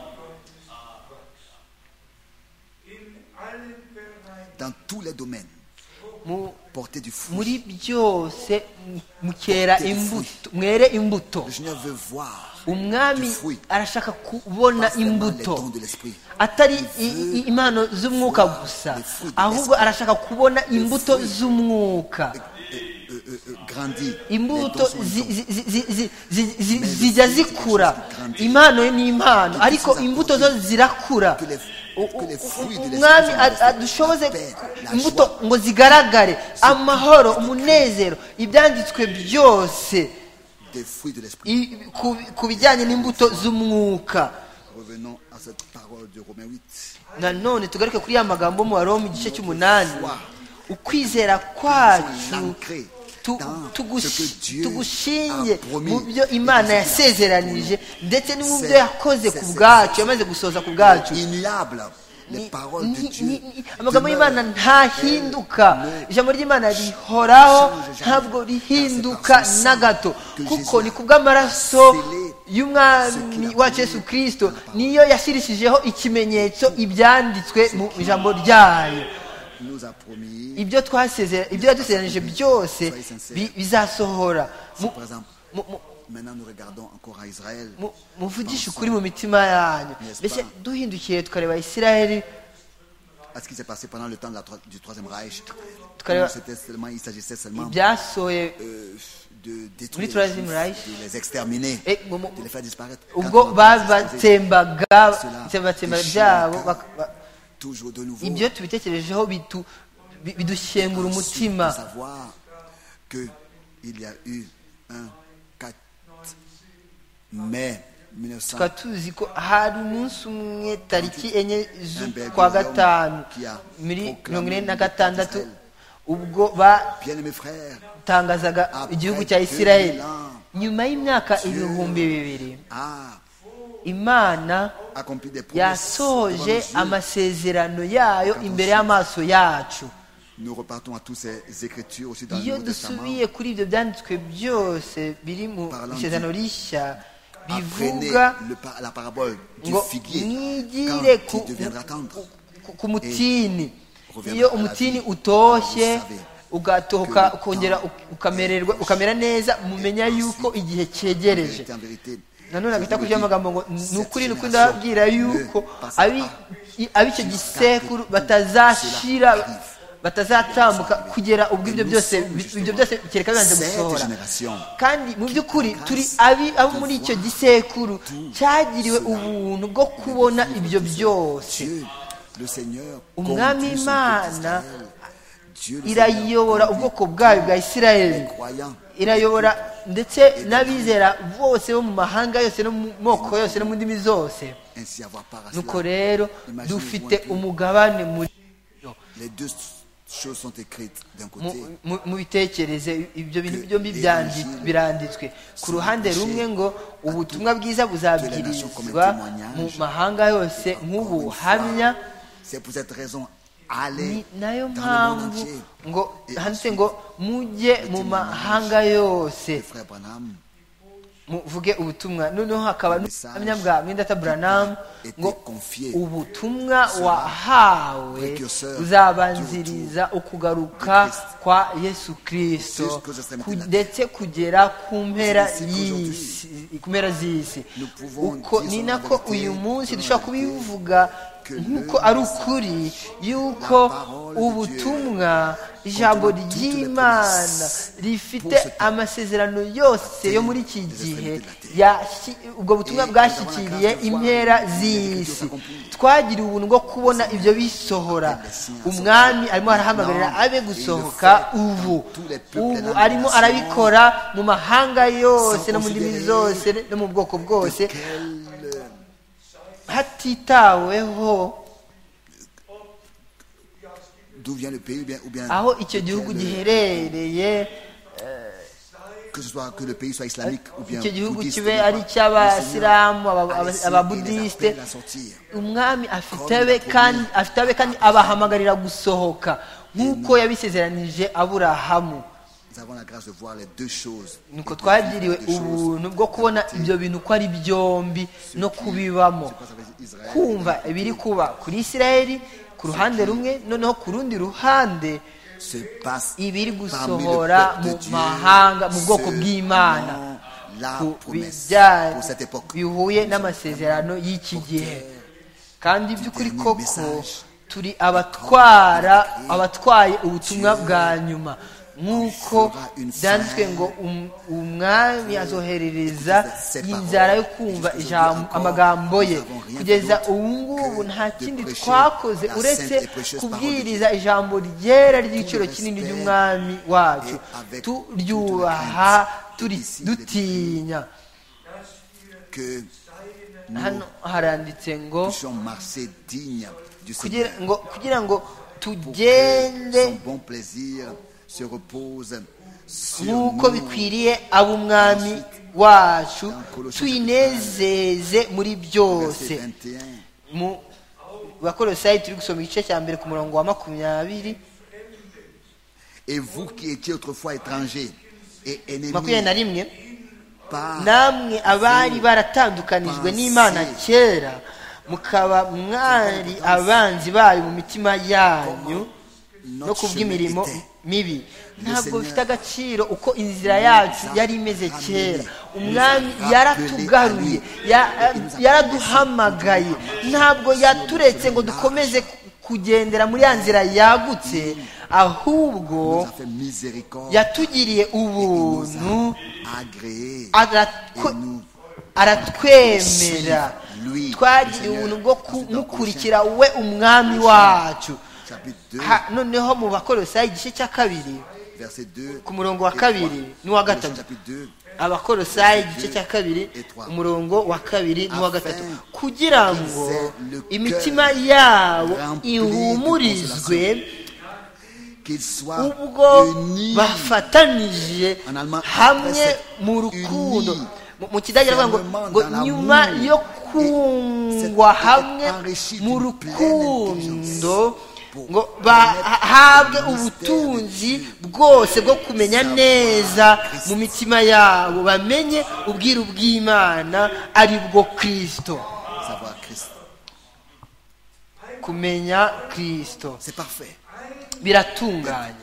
dans tous les domaines, porter du fruit. muri byose, mukera imbuto, mwere imbuto. Le Seigneur veut voir Umwami du fruit, arashaka kubona pas seulement les imbuto, dons de l'esprit. atari impano z'umwuka gusa, ahubwo arashaka kubona imbuto z'umwuka. Grandit. Imbuto zijya zikura. Impano ni impano, ariko imbuto zo zirakura. Umwami adushoboze imbuto ngo zigaragare, amahoro, umunezero, ibyanditswe byose Des fruits de l'esprit. ku bijyanye n'imbuto z'umwuka. Revenons à cette parole de Romains 8. Nanone tugaruke kuri ya magambo mu Waroma igice cy'8. Ukwizera kwacu tugushinge mu byo Imana yasezeranije, ndetse no mu byo yakoze ku bwacu, yamaze gusoza ku bwacu. Amagambo y'Imana ntahinduka, ijambo ry'Imana rihoraho, ntabwo rihinduka na gato, kuko ni kubw'amaraso y'umwami wacu Yesu Kristo niyo yashyirishijeho ikimenyetso ibyanditswe mu ijambo ryayo. Ibyo yadusezeranije byose bizasohora. Muvugishe ukuri mu mitima yanyu. Mbese duhindukiye tukareba Isiraheli, tukareba ibyasohoye muri Troisième Reich, ubwo babatsembaga byabo, ibyo tubitekerejeho bidushyengura umutima. Tukaba tuzi ko hari umunsi umwe tariki 4 z'ukwa gatanu muri 1946, ubwo batangazaga igihugu cya Isiraheli. Nyuma y'imyaka 2000 Imana yasohoje amasezerano yayo imbere y'amaso yacu. Iyo dusubiye kuri ibyo byanditswe byose biri mu isezerano rishya, bivuga ngo mwigire ku mutini. Iyo umutini utoshye ugatoka ukongera ukamera neza, mumenya yuko igihe cyegereje. Nanone agahita kujya amagambo ngo ni ukuri ndababwira yuko ab'icyo gisekuru batazashira, batazatambuka kugera ubwo ibyo byose kereka bibanze gusohora. Kandi mu by'ukuri turi abo muri icyo gisekuru cyagiriwe ubuntu bwo kubona ibyo byose. Umwami Imana irayobora ubwoko bwayo bwa Isirayeli, irayobora ndetse n'abizera bose bo mu mahanga yose no mu moko yose no mu ndimi zose. Nuko rero dufite umugabane muri mu bitekereze. Ibyo bintu byombi biranditswe. Ku ruhande rumwe ngo ubutumwa bwiza buzabwirizwa mu mahanga yose nk'ubuhamya. Ni nayo mpamvu ngo handitse ngo mujye mu mahanga yose muvuge ubutumwa. Noneho hakaba n'ubuhamya bwa Mwindata Branham ngo ubutumwa wahawe buzabanziriza ukugaruka kwa Yesu Kristo ndetse kugera ku mpera z'isi. Uko ni nako uyu munsi dushobora kubivuga nk'uko ari ukuri yuko ubutumwa, ijambo ry'Imana rifite amasezerano yose yo muri iki gihe. Ubwo butumwa bwashyikiriye impera z'isi. Twagiriwe ubuntu bwo kubona ibyo bisohora. Umwami arimo arahamagarira abe gusohoka ubu arimo arabikora mu mahanga yose no mu ndimi zose no mu bwoko bwose, hatitaweho aho icyo gihugu giherereye. Icyo gihugu kibe ari icy'Abasilamu, Ababudisite, umwami afite abe kandi abahamagarira gusohoka nk'uko yabisezeranije Aburahamu. Nuko twagiriwe ubuntu bwo kubona ibyo bintu ko ari byombi no kubibamo, kumva ibiri kuba kuri Isirayeli ku ruhande rumwe, noneho ku rundi ruhande ibiri gusohora mu mahanga mu bwoko bw'Imana bihuye n'amasezerano y'iki gihe. Kandi by'ukuri koko turi abatwaye ubutumwa bwa nyuma, nk'uko byanditswe ngo umwami azoherereza inzara yo kumva amagambo ye. Kugeza ubu ngubu nta kindi twakoze uretse kubwiriza ijambo ryera ry'igiciro kinini ry'umwami wacu, turyubaha dutinya. Hano haranditse ngo kugira ngo tugende nk'uko bikwiriye ab'umwami wacu, twinezeze muri byose. Mu Bakolosayi turi gusoma igice cya mbere ku murongo wa 20. 21. Namwe abari baratandukanijwe n'Imana kera, mukaba mwari abanzi bayo mu mitima yanyu no kubw'imirimo mibi. Ntabwo bifite agaciro uko inzira yacu yari imeze kera. Umwami yaratugaruye, yaraduhamagaye, ntabwo yaturetse ngo dukomeze kugendera muri ya nzira yagutse, ahubwo yatugiriye ubuntu, aratwemera. Twagiriye ubuntu bwo kumukurikira we umwami wacu. Noneho mu Bakolosayi igice cya 2 ku murongo wa 2 n'uwa 3. Abakolosayi igice cya 2 umurongo wa 2 n'uwa 3. Kugira ngo imitima yabo ihumurizwe ubwo bafatanije hamwe mu rukundo. Mu Kidage baravuga ngo nyuma yo kungwa hamwe mu rukundo, ngo bahabwe ubutunzi bwose bwo kumenya neza mu mitima yabo, bamenye ubwiru bw'Imana ari bwo Kristo. kumenya Kristo C'est parfait. biratunganye.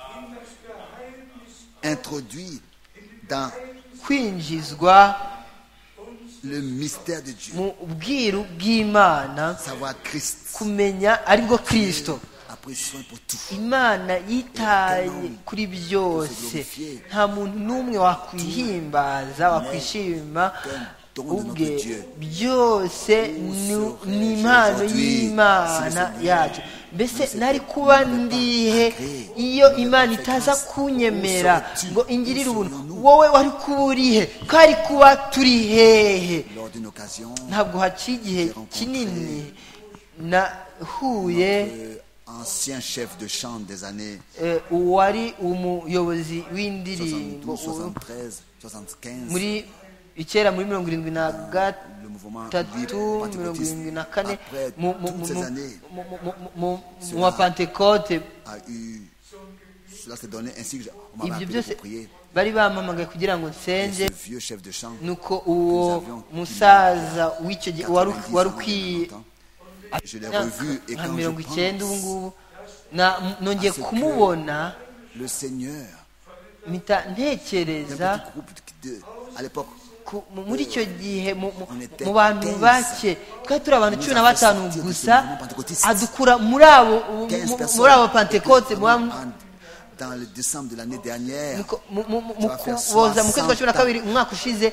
Introduit dans Kwinjizwa le mystère de Dieu. mu bwiru bw'Imana, Savoir Christ kumenya aribwo Kristo. a pris soin pour tout. Imana yitaye kuri byose, nta muntu n'umwe wakwihimbaza wakwishima ubwe, byose ni impano y'Imana yacu. Mbese nari kuba ndihe iyo Imana itaza kunyemera ngo ingirire ubuntu? Wowe wari kuba urihe? Twari kuba turi hehe? Lors d'une occasion, Ntabwo haciye igihe kinini nahuye ancien chef de chant des années uwari umuyobozi w'indirimbo 72, 73, 75, muri ikera muri 73 le mouvement libre pentecôtiste, après toutes ces années, mu wa Pentecote. a eu, cela s'est donné ainsi que on m'avait Ibyo appelé byose pour prier. bari bampamagaye kugira ngo Et nsenje, ce vieux chef de chant, nuko uwo musaza w'icyo gihe wari 90 ukwiye ans, je l'ai revu et nka quand 90 ubu je ngubu nongeye kumubona, pense, le Seigneur, mpita un ntekereza petit groupe à l'époque, muri icyo gihe mu bantu bake twari turi abantu 15 gusa, adukura muri abo Pentecote. dans le décembre de l'année dernière, mu kwezi kwa 12 umwaka ushize,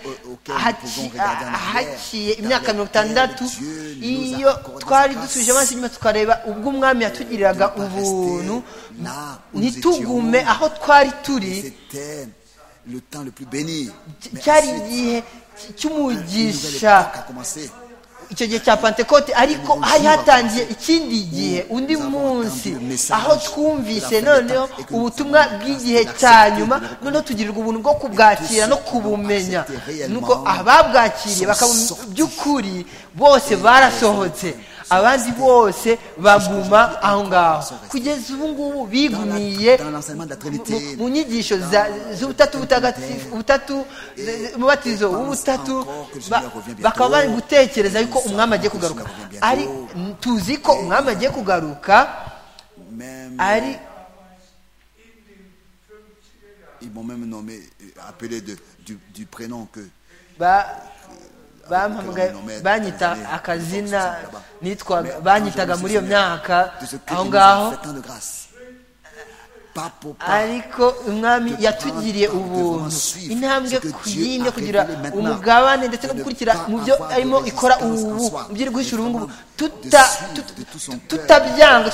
haciye imyaka 60, iyo twari dusubije amaso inyuma tukareba ubwo umwami yatugiriraga ubuntu, ntitugume aho twari turi. c'était le temps le plus béni. Cyari igihe cy'umugisha a commencé. icyo gihe cya Pentecote, ariko hari hatangiye ikindi gihe, undi munsi, aho twumvise noneho ubutumwa bw'igihe cya nyuma, noneho tugirirwa ubuntu bwo kubwakira no kubumenya. Nuko ababwakiriye bakaba by'ukuri bose barasohotse, abandi bose baguma aho ngaho. Kugeza ubu ngubu bigumiye mu nyigisho z'ubutatu butagatifu, ubutatu, umubatizo w'ubutatu, bakaba bari gutekereza yuko umwami agiye kugaruka. Ari tuzi ko umwami agiye kugaruka, ari ils m'ont même nommé, appelé du prénom que banyita akazina nitwaga, banyitaga muri iyo myaka aho ngaho. Ariko umwami yatugiriye ubuntu, intambwe ku yindi, kugira umugabane ndetse no gukurikira mu byo arimo ikora ubu, mu byo iri guhishura ubu ngubu, tutabyanga,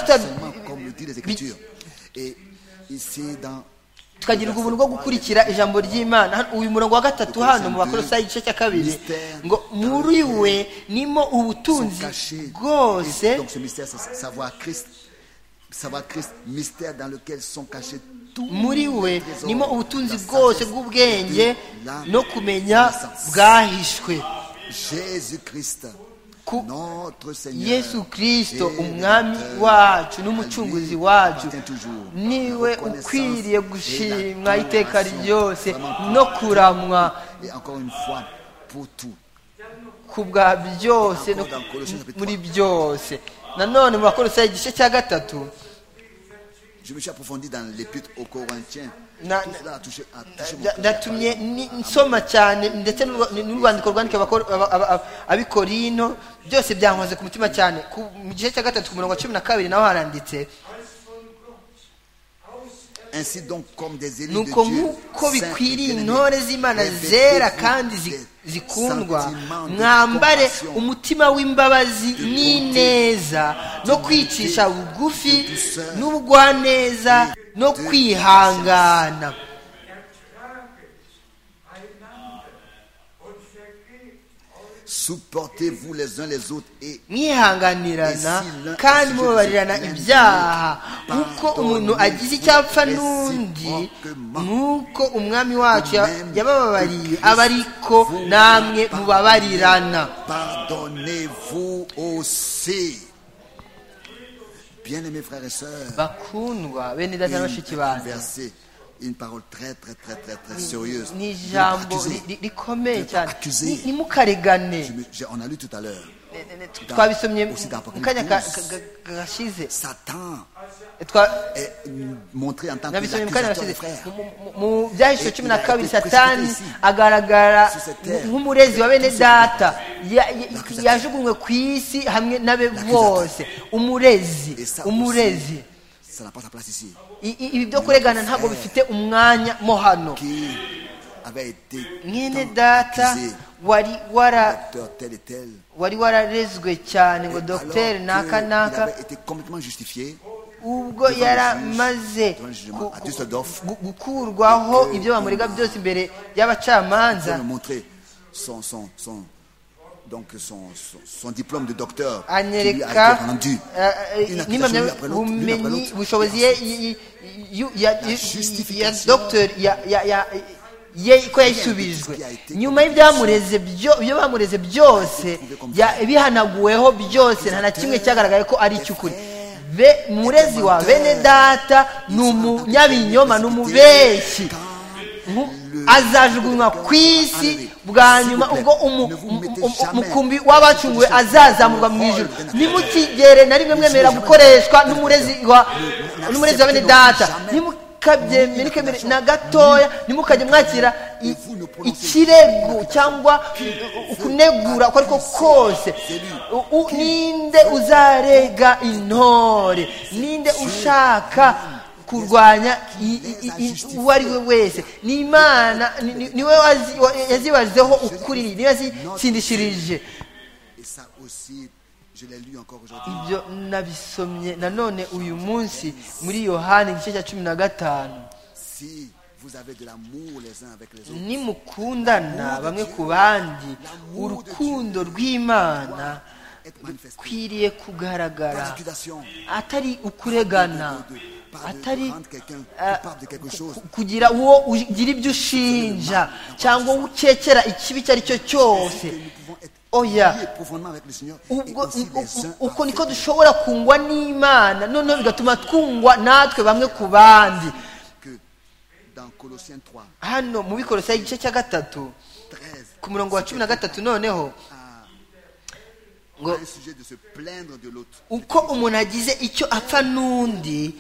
tukagira ubuntu bwo gukurikira ijambo ry'Imana. Uyu murongo wa 3 hano mu Bakolosayi igice cya 2, ngo muri we nimo ubutunzi bwose, mystère dans lequel sont cachés tous, muri we nimo ubutunzi bwose bw'ubwenge no kumenya bwahishwe. Jésus Christ, notre Seigneur, Yesu Kristo umwami wacu n'umucunguzi wacu, niwe ukwiriye gushimwa iteka ryose no kuramwa kubwa byose no muri byose. Nanone mu Bakolosayi igice cya 3, je me suis approfondi dans l'épître aux Corinthiens. ndatumye nsoma cyane, ndetse n'urwandiko rwandika abikorino, byose byankoze ku mutima cyane. Mu gice cya 3 ku murongo wa 12 naho haranditse, ainsi donc comme des élus nuko de Dieu, nk'uko bikwiriye intore z'Imana zera kandi zikundwa, mwambare umutima w'imbabazi n'ineza no kwicisha bugufi n'ubugwaneza no kwihangana. supportez-vous les uns les autres et mwihanganirana kandi mubabarirana ibyaha, nk'uko umuntu agize icyapfa n'undi, nk'uko umwami wacu yabababariye, aba ariko namwe mubabarirana. pardonnez-vous aussi. Bien-aimés frères et sœurs, bakundwa bene data na bashiki banjye, verset, une parole très ni ijambo rikomeye cyane, ntimukaregane. On a lu tout à l'heure twabisomye aussi dans mu kanya Apocalypse gashize Satan Twa- est montré en tant que nabisomye mu kanya l'accusateur gashize des frères. mu byahishwe cumi na Il a kabiri été satani précipité ici, agaragara sur cette terre. nk'umurezi wa bene Tous ceux data L'accusateur. yajugunywe ku isi hamwe n'abe bose umurezi Et ça umurezi aussi, ça n'a pas sa place ici. Ibi byo kuregana ntabwo bifite umwanya mo hano Qui avait été mwene tant data accusé, wari docteur tel et tel, wari wararezwe cyane ngo alors dogiteri naka qu'il naka avait été complètement justifié ubwo devant le yaramaze devant le jugement à Düsseldorf, gukurwaho ibyo bamurega byose imbere pour y'abacamanza me montrer son diplôme de docteur qui lui a été anyereka rendu. Une accusation n'impamyabumenyi bushobozi ya justification dogiteri ko yayisubijwe nyuma y'ibyo bamureze byose bihanaguweho byose nta na kimwe cyagaragaye ko ari icy'ukuri murezi wa bene data ni umunyabinyoma ni umubeshyi azajugunywa ku isi bwa nyuma ubwo umukumbi w'abacunguwe azazamurwa mu ijoro nimukigere na rimwe mwemera gukoreshwa n'umurezi wa bene data ntimukabyemere na gatoya ntimukajye mwakira ikirego cyangwa kunegura uko ariko kose ninde uzarega intore ninde ushaka kurwanya uwo ari we wese ni imana niwe yazibazeho ukuri niwe yazitsindishirije ibyo nabisomye nanone uyu munsi muri yohani igice cya 15 nimukundana bamwe ku bandi urukundo rw'imana rukwiriye kugaragara atari ukuregana atari kugira uwo ugira ibyo ushinja cyangwa ukekera ikibi icyo ari cyo cyose oya uko niko dushobora kungwa n'imana noneho bigatuma twungwa natwe bamwe ku bandi hano mu Bikolosayi igice cya 3 ku murongo wa 13 noneho ngo uko umuntu agize icyo apfa n'undi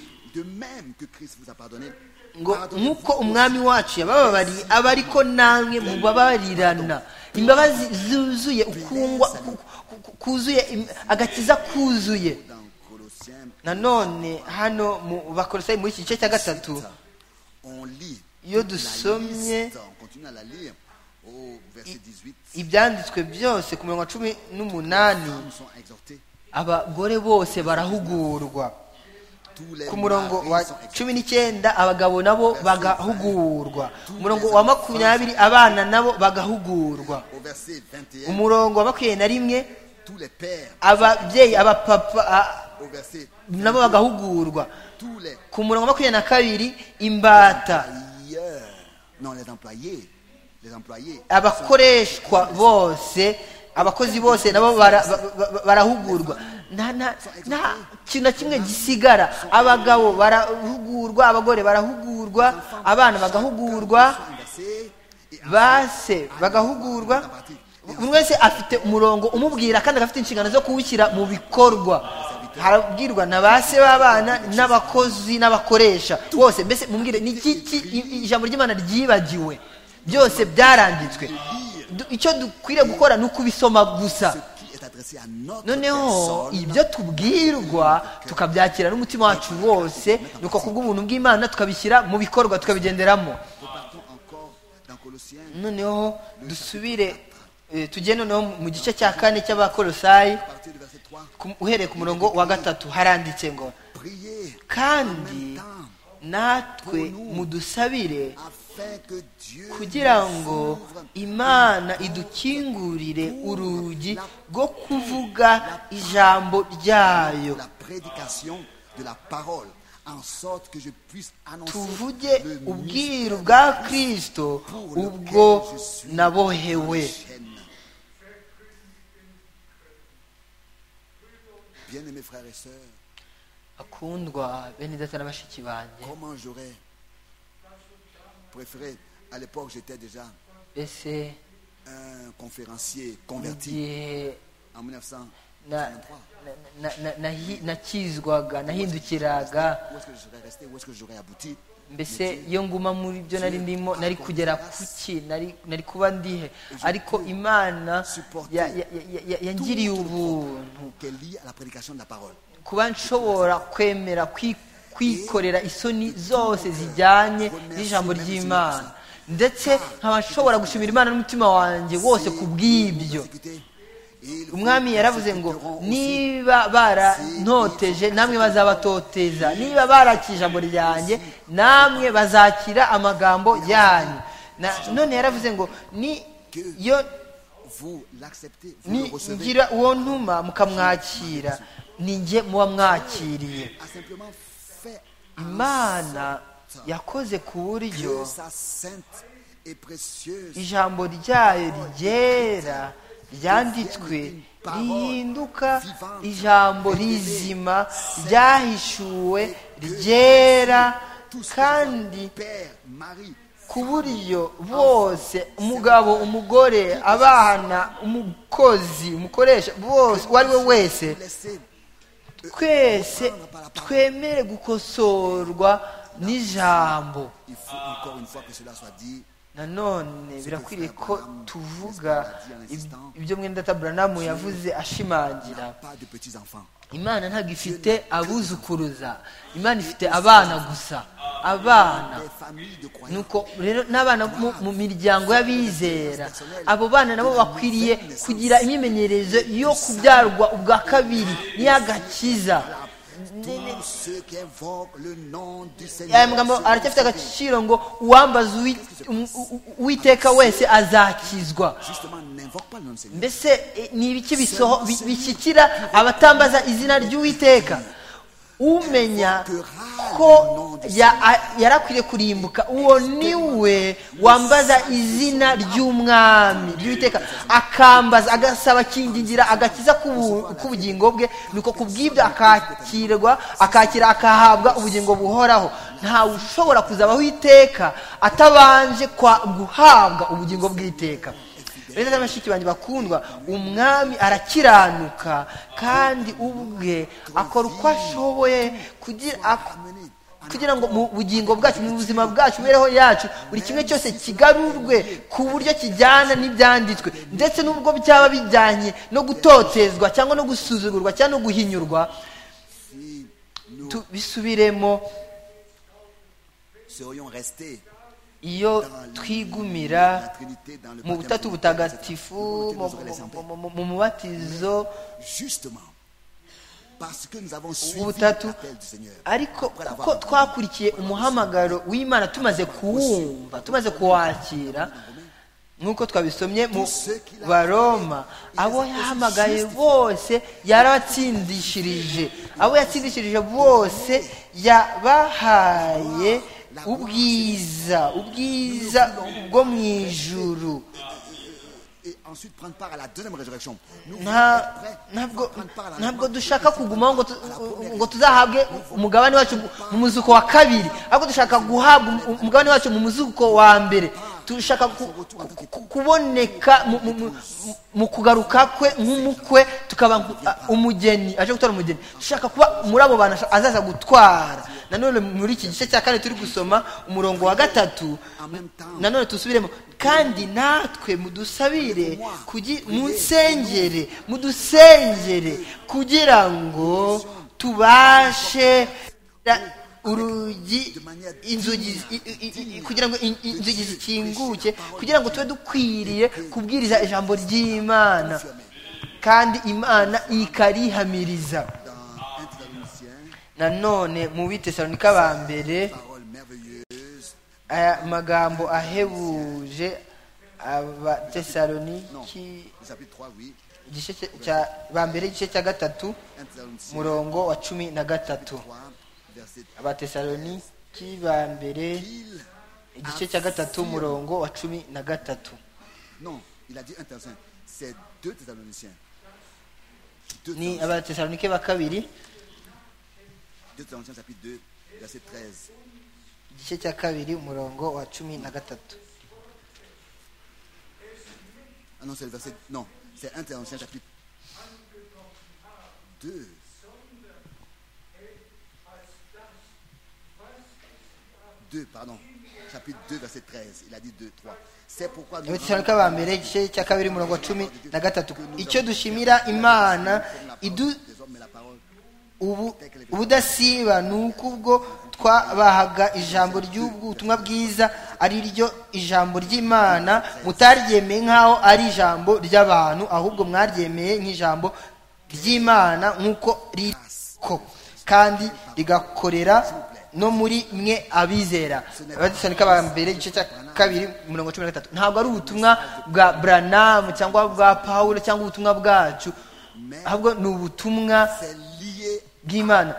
ngo nk'uko umwami wacu yabababariye aba ariko namwe mubabarirana imbabazi zuzuye ukungwa kuzuye agakiza kuzuye nanone hano mu Bakolosayi muri iki gice cya 3 iyo dusomye ibyanditswe byose ku murongo wa 18 abagore bose barahugurwa ku murongo wa 19 abagabo nabo bagahugurwa umurongo wa 20 abana nabo bagahugurwa umurongo wa 21 ababyeyi abapapa nabo bagahugurwa ku murongo wa 22 imbata abakoreshwa bose abakozi bose nabo barahugurwa nta kintu na kimwe gisigara abagabo barahugurwa abagore barahugurwa abana bagahugurwa base bagahugurwa buri wese afite umurongo umubwira kandi agafite inshingano zo kuwushyira mu bikorwa harabwirwa na base b'abana n'abakozi n'abakoresha bose mbese mumbwire ni iki ijambo ry'Imana ryibagiwe byose byaranditswe icyo dukwiriye gukora ni ukubisoma gusa noneho ibyo tubwirwa tukabyakira n'umutima wacu wose nuko kubw'ubuntu bw'Imana tukabishyira mu bikorwa tukabigenderamo noneho dusubire tujye noneho mu gice cya 4 cy'Abakolosayi uhereye ku murongo wa 3 haranditse ngo kandi natwe mudusabire kugira ngo Imana idukingurire urugi rwo kuvuga ijambo ryayo tuvuge ubwiru bwa Kristo ubwo nabohewe akundwa bene data na bashiki banjye préféré. À l'époque, j'étais déjà ese un conférencier converti. en 1933. nakizwaga nahindukiraga Où est-ce que je serais resté? Où est-ce que j'aurais abouti? mbese iyo nguma muri byo nari ndimo nari kugera kuki nari kuba ndihe ariko imana yangiriye ubuntu Qui est lié à la prédication de la parole. kuba nshobora kwemera kwikorera isoni zose zijyanye n'ijambo ry'imana ndetse nkaba nshobora gushimira imana n'umutima wanjye wose ku bw'ibyo. Umwami yaravuze ngo niba barantoteje namwe bazabatoteza, niba barakira ijambo ryanjye namwe bazakira amagambo yanyu. None yaravuze ngo ngira uwo ntuma mukamwakira ni njye muba mwakiriye. Imana yakoze ku buryo ijambo ryayo ryera ryanditswe rihinduka ijambo rizima ryahishuwe ryera, kandi ku buryo bose, umugabo, umugore, abana, umukozi, umukoresha, bose uwo ari we wese, twese twemere gukosorwa n'ijambo. Nanone birakwiriye ko tuvuga ibyo mwenda Branham yavuze ashimangira. Imana ntabwo ifite abuzukuruza, Imana ifite abana gusa. Abana nuko rero n'abana mu miryango y'abizera, abo bana nabo bakwiriye kugira imyimenyerezo yo kubyarwa ubwa kabiri n'iy'agakiza. aya magambo aracyafite agaciro ngo uwambaza uwiteka wese azakizwa. Mbese ni ibiki bishyikira abatambaza izina ry'uwiteka? Umenya ko yarakwiriye kurimbuka, uwo niwe wambaza izina ry'umwami ry'uwiteka, akambaza, agasaba kingingira agakiza k'ubugingo bwe, nuko kubw'ibyo akakira akahabwa ubugingo buhoraho. Ntawe ushobora kuzabaho iteka atabanje guhabwa ubugingo bw'iteka. Rero n'abashiki banjye bakundwa, umwami arakiranuka kandi ubwe akora uko ashoboye kugira ngo mu bugingo bwacu, mu buzima bwacu, imibereho yacu, buri kimwe cyose kigarurwe ku buryo kijyana n'ibyanditswe, ndetse n'ubwo byaba bijyanye no gutotezwa cyangwa no gusuzugurwa cyangwa no guhinyurwa, bisubiremo. Iyo twigumira mu butatu butagatifu, mu mubatizo ubutatu, ariko kuko twakurikiye umuhamagaro w'Imana, tumaze kuwumva, tumaze kuwakira, nk'uko twabisomye mu Baroma, abo yahamagaye bose yarabatsindishirije, abo yatsindishirije bose yabahaye ubwiza bwo mu ijuru. Ntabwo dushaka kugumaho ngo tuzahabwe umugabane wacu mu muzuko wa kabiri, ahubwo dushaka guhabwa umugabane wacu mu muzuko wa mbere. Dushaka kuboneka mu kugaruka kwe nk'umukwe, tukaba umugeni aje gutwara umugeni. Dushaka kuba muri abo bantu azaza gutwara. Nanone muri iki gice cya kane turi gusoma umurongo wa 3, nanone tusubiremo, kandi natwe mudusabire mudusengere kugira ngo tubashe inzugi zikinguke, kugira ngo tube dukwiriye kubwiriza ijambo ry'Imana kandi Imana ikarihamiriza. Nanone mu Bitesalonika ba mbere, aya magambo ahebuje Abatesaloniki igice cya ba mbere, igice cya 3 murongo wa 13. Abatesaloniki ba mbere igice cya 3 murongo wa 13. Non, il a dit 1 Thessaloniciens, c'est 2 Thessaloniciens. Ni Abatesalonike ba kabiri, 2 Thessaloniciens chapitre 2 verset 13. igice cya 2 umurongo wa 13. Ah non, c'est le verset, non, c'est 1 Thessaloniciens chapitre chapitre 2, verset 13. Il a dit 2, 3. C'est pourquoi nous Abitesalonika ba mbere igice cya kabiri umurongo wa 13. Icyo dushimira Imana ubudasiba ni uko ubwo twabahaga ijambo ry'ubutumwa bwiza ari ryo ijambo ry'Imana mutaryemeye nk'aho ari ijambo ry'abantu ahubwo mwaryemeye nk'ijambo ry'Imana nk'uko riko kandi rigakorera no muri mwe abizera. Abitesalonika ba mbere igice cya kabiri umurongo 13. Ntabwo ari ubutumwa bwa Branham cyangwa bwa Paulo cyangwa ubutumwa bwacu ahubwo ni ubutumwa bw'Imana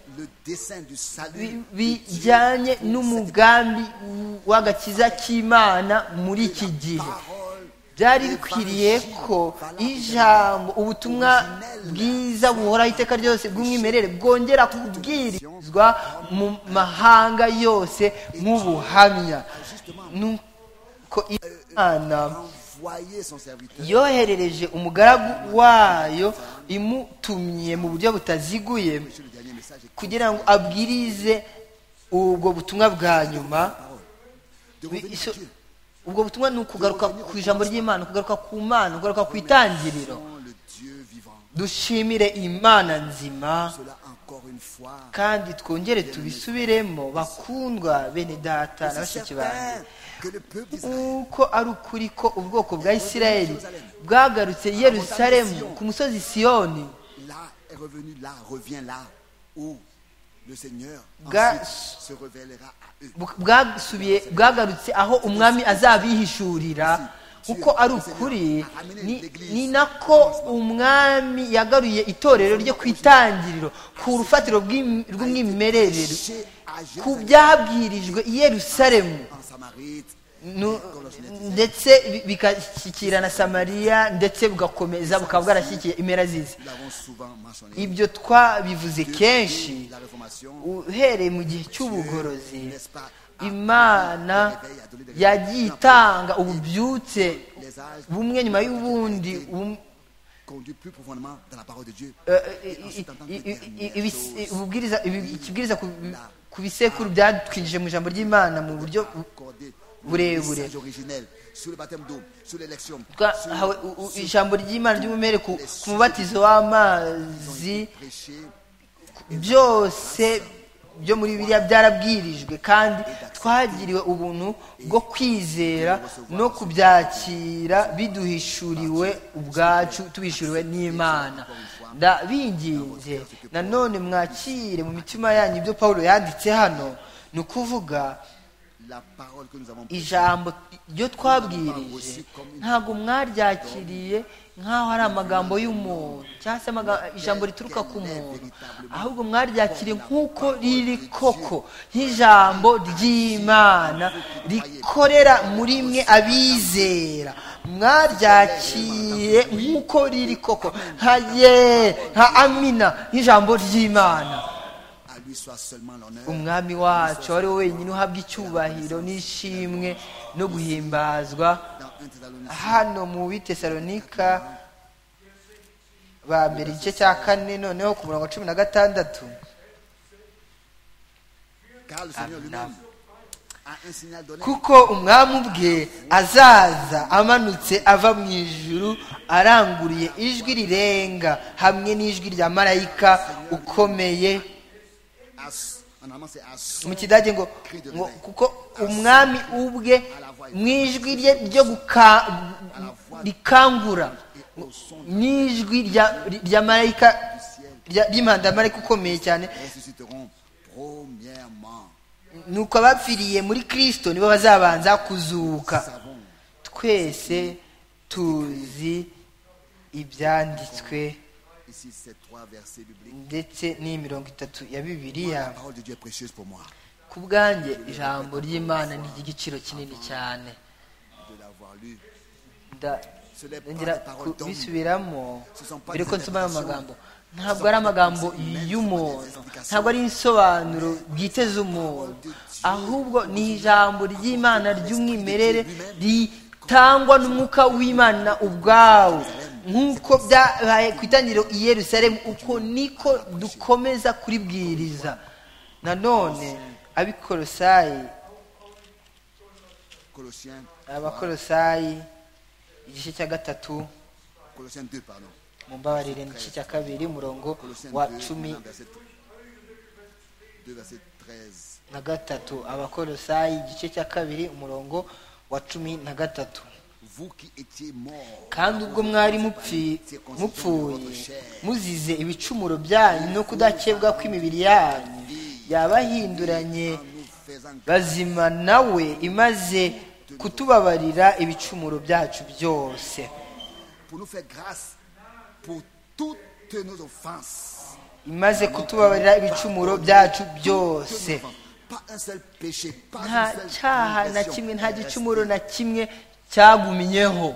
bijyanye n'umugambi w'agakiza k'Imana muri iki gihe. Byari bikwiriye ko ijambo ubutumwa bwiza buhoraho iteka ryose bw'umwimerere bwongera kubwirizwa mu mahanga yose nk'ubuhamya. Nuko Imana yoherereje umugaragu wayo imutumye mu buryo butaziguye kugira ngo abwirize ubwo butumwa bwa nyuma. Ubwo butumwa ni ukugaruka ku ijambo ry'Imana, kugaruka ku Mana, kugaruka ku itangiriro. Dushimire Imana nzima kandi twongere tubisubiremo bakundwa bene data na bashiki banjye uko ari ukuri ko ubwoko bwa Isirayeli bwagarutse i Yerusalemu ku musozi Siyoni bwagarutse aho umwami azabihishurira. Uko ari ukuri ni nako umwami yagaruye itorero ryo kwitangiriro ku rufatiro rw'umwimerere ku byabwirijwe i Yerusalemu ndetse bikashyikira na Samariya ndetse bugakomeza bukaba bwarashyikiye impera z'isi. Ibyo twabivuze kenshi uhereye mu gihe cy'ubugorozi. Imana yagiye itanga ububyutse bumwe nyuma y'ubundi ikibwiriza ku bisekuru byatwinjije mu ijambo ry'Imana mu buryo burebure. Twahawe ijambo ry'Imana ry'umumere ku mubatizo w'amazi. Byose byo muri Bibiliya byarabwirijwe kandi twagiriwe ubuntu bwo kwizera no kubyakira biduhishuriwe ubwacu tubishuriwe n'Imana. Ndabinginze nanone mwakire mu mitima yanyu ibyo Paulo yanditse hano, ni ukuvuga ijambo ryo twabwirije ntabwo mwaryakiriye nk'aho ari amagambo y'umuntu cyangwa se ijambo rituruka ku muntu, ahubwo mwaryakiriye nk'uko riri koko nk'ijambo ry'Imana rikorera muri mwe abizera. Mwaryakiriye nk'uko riri koko nka amina nk'ijambo ry'Imana. Umwami wacu ari we wenyine uhabwa icyubahiro n'ishimwe no guhimbazwa. Hano mu Bitesalonika ba mbere igice cya 4 noneho ku murongo 16. Kuko umwami ubwe azaza amanutse ava mu ijuru aranguriye ijwi rirenga hamwe n'ijwi rya marayika ukomeye. Mu Kidage ngo kuko umwami ubwe mu ijwi rye ryo rikangura n'ijwi rya marayika ry'impanda marayika ukomeye cyane. Nuko abapfiriye muri Kristo nibo bazabanza kuzuka. Twese tuzi ibyanditswe ndetse n'imirongo 3 ya Bibiliya. Ku bwanjye ijambo ry'Imana ni igiciro kinini cyane. Ngira kubisubiramo mbere ko nsoma amagambo. Ntabwo ari amagambo y'umuntu, ntabwo ari insobanuro bwite z'umuntu, ahubwo ni ijambo ry'Imana ry'umwimerere ritangwa n'umwuka w'Imana ubwawo. nk'uko byabaye ku itangiriro i Yerusalemu, uko niko dukomeza kuribwiriza. Nanone abakolosayi igice cya gatatu, mumbabarire igice cya kabiri umurongo wa 13. Abakolosayi igice cya kabiri umurongo wa 13. kandi ubwo mwari mupfuye muzize ibicumuro byanyu no kudakebwa kw'imibiri yanyu, yabahinduranye bazima nawe, imaze kutubabarira ibicumuro byacu byose, imaze kutubabarira ibicumuro byacu byose. Nta cyaha na kimwe, nta gicumuro na kimwe cyaguminyeho,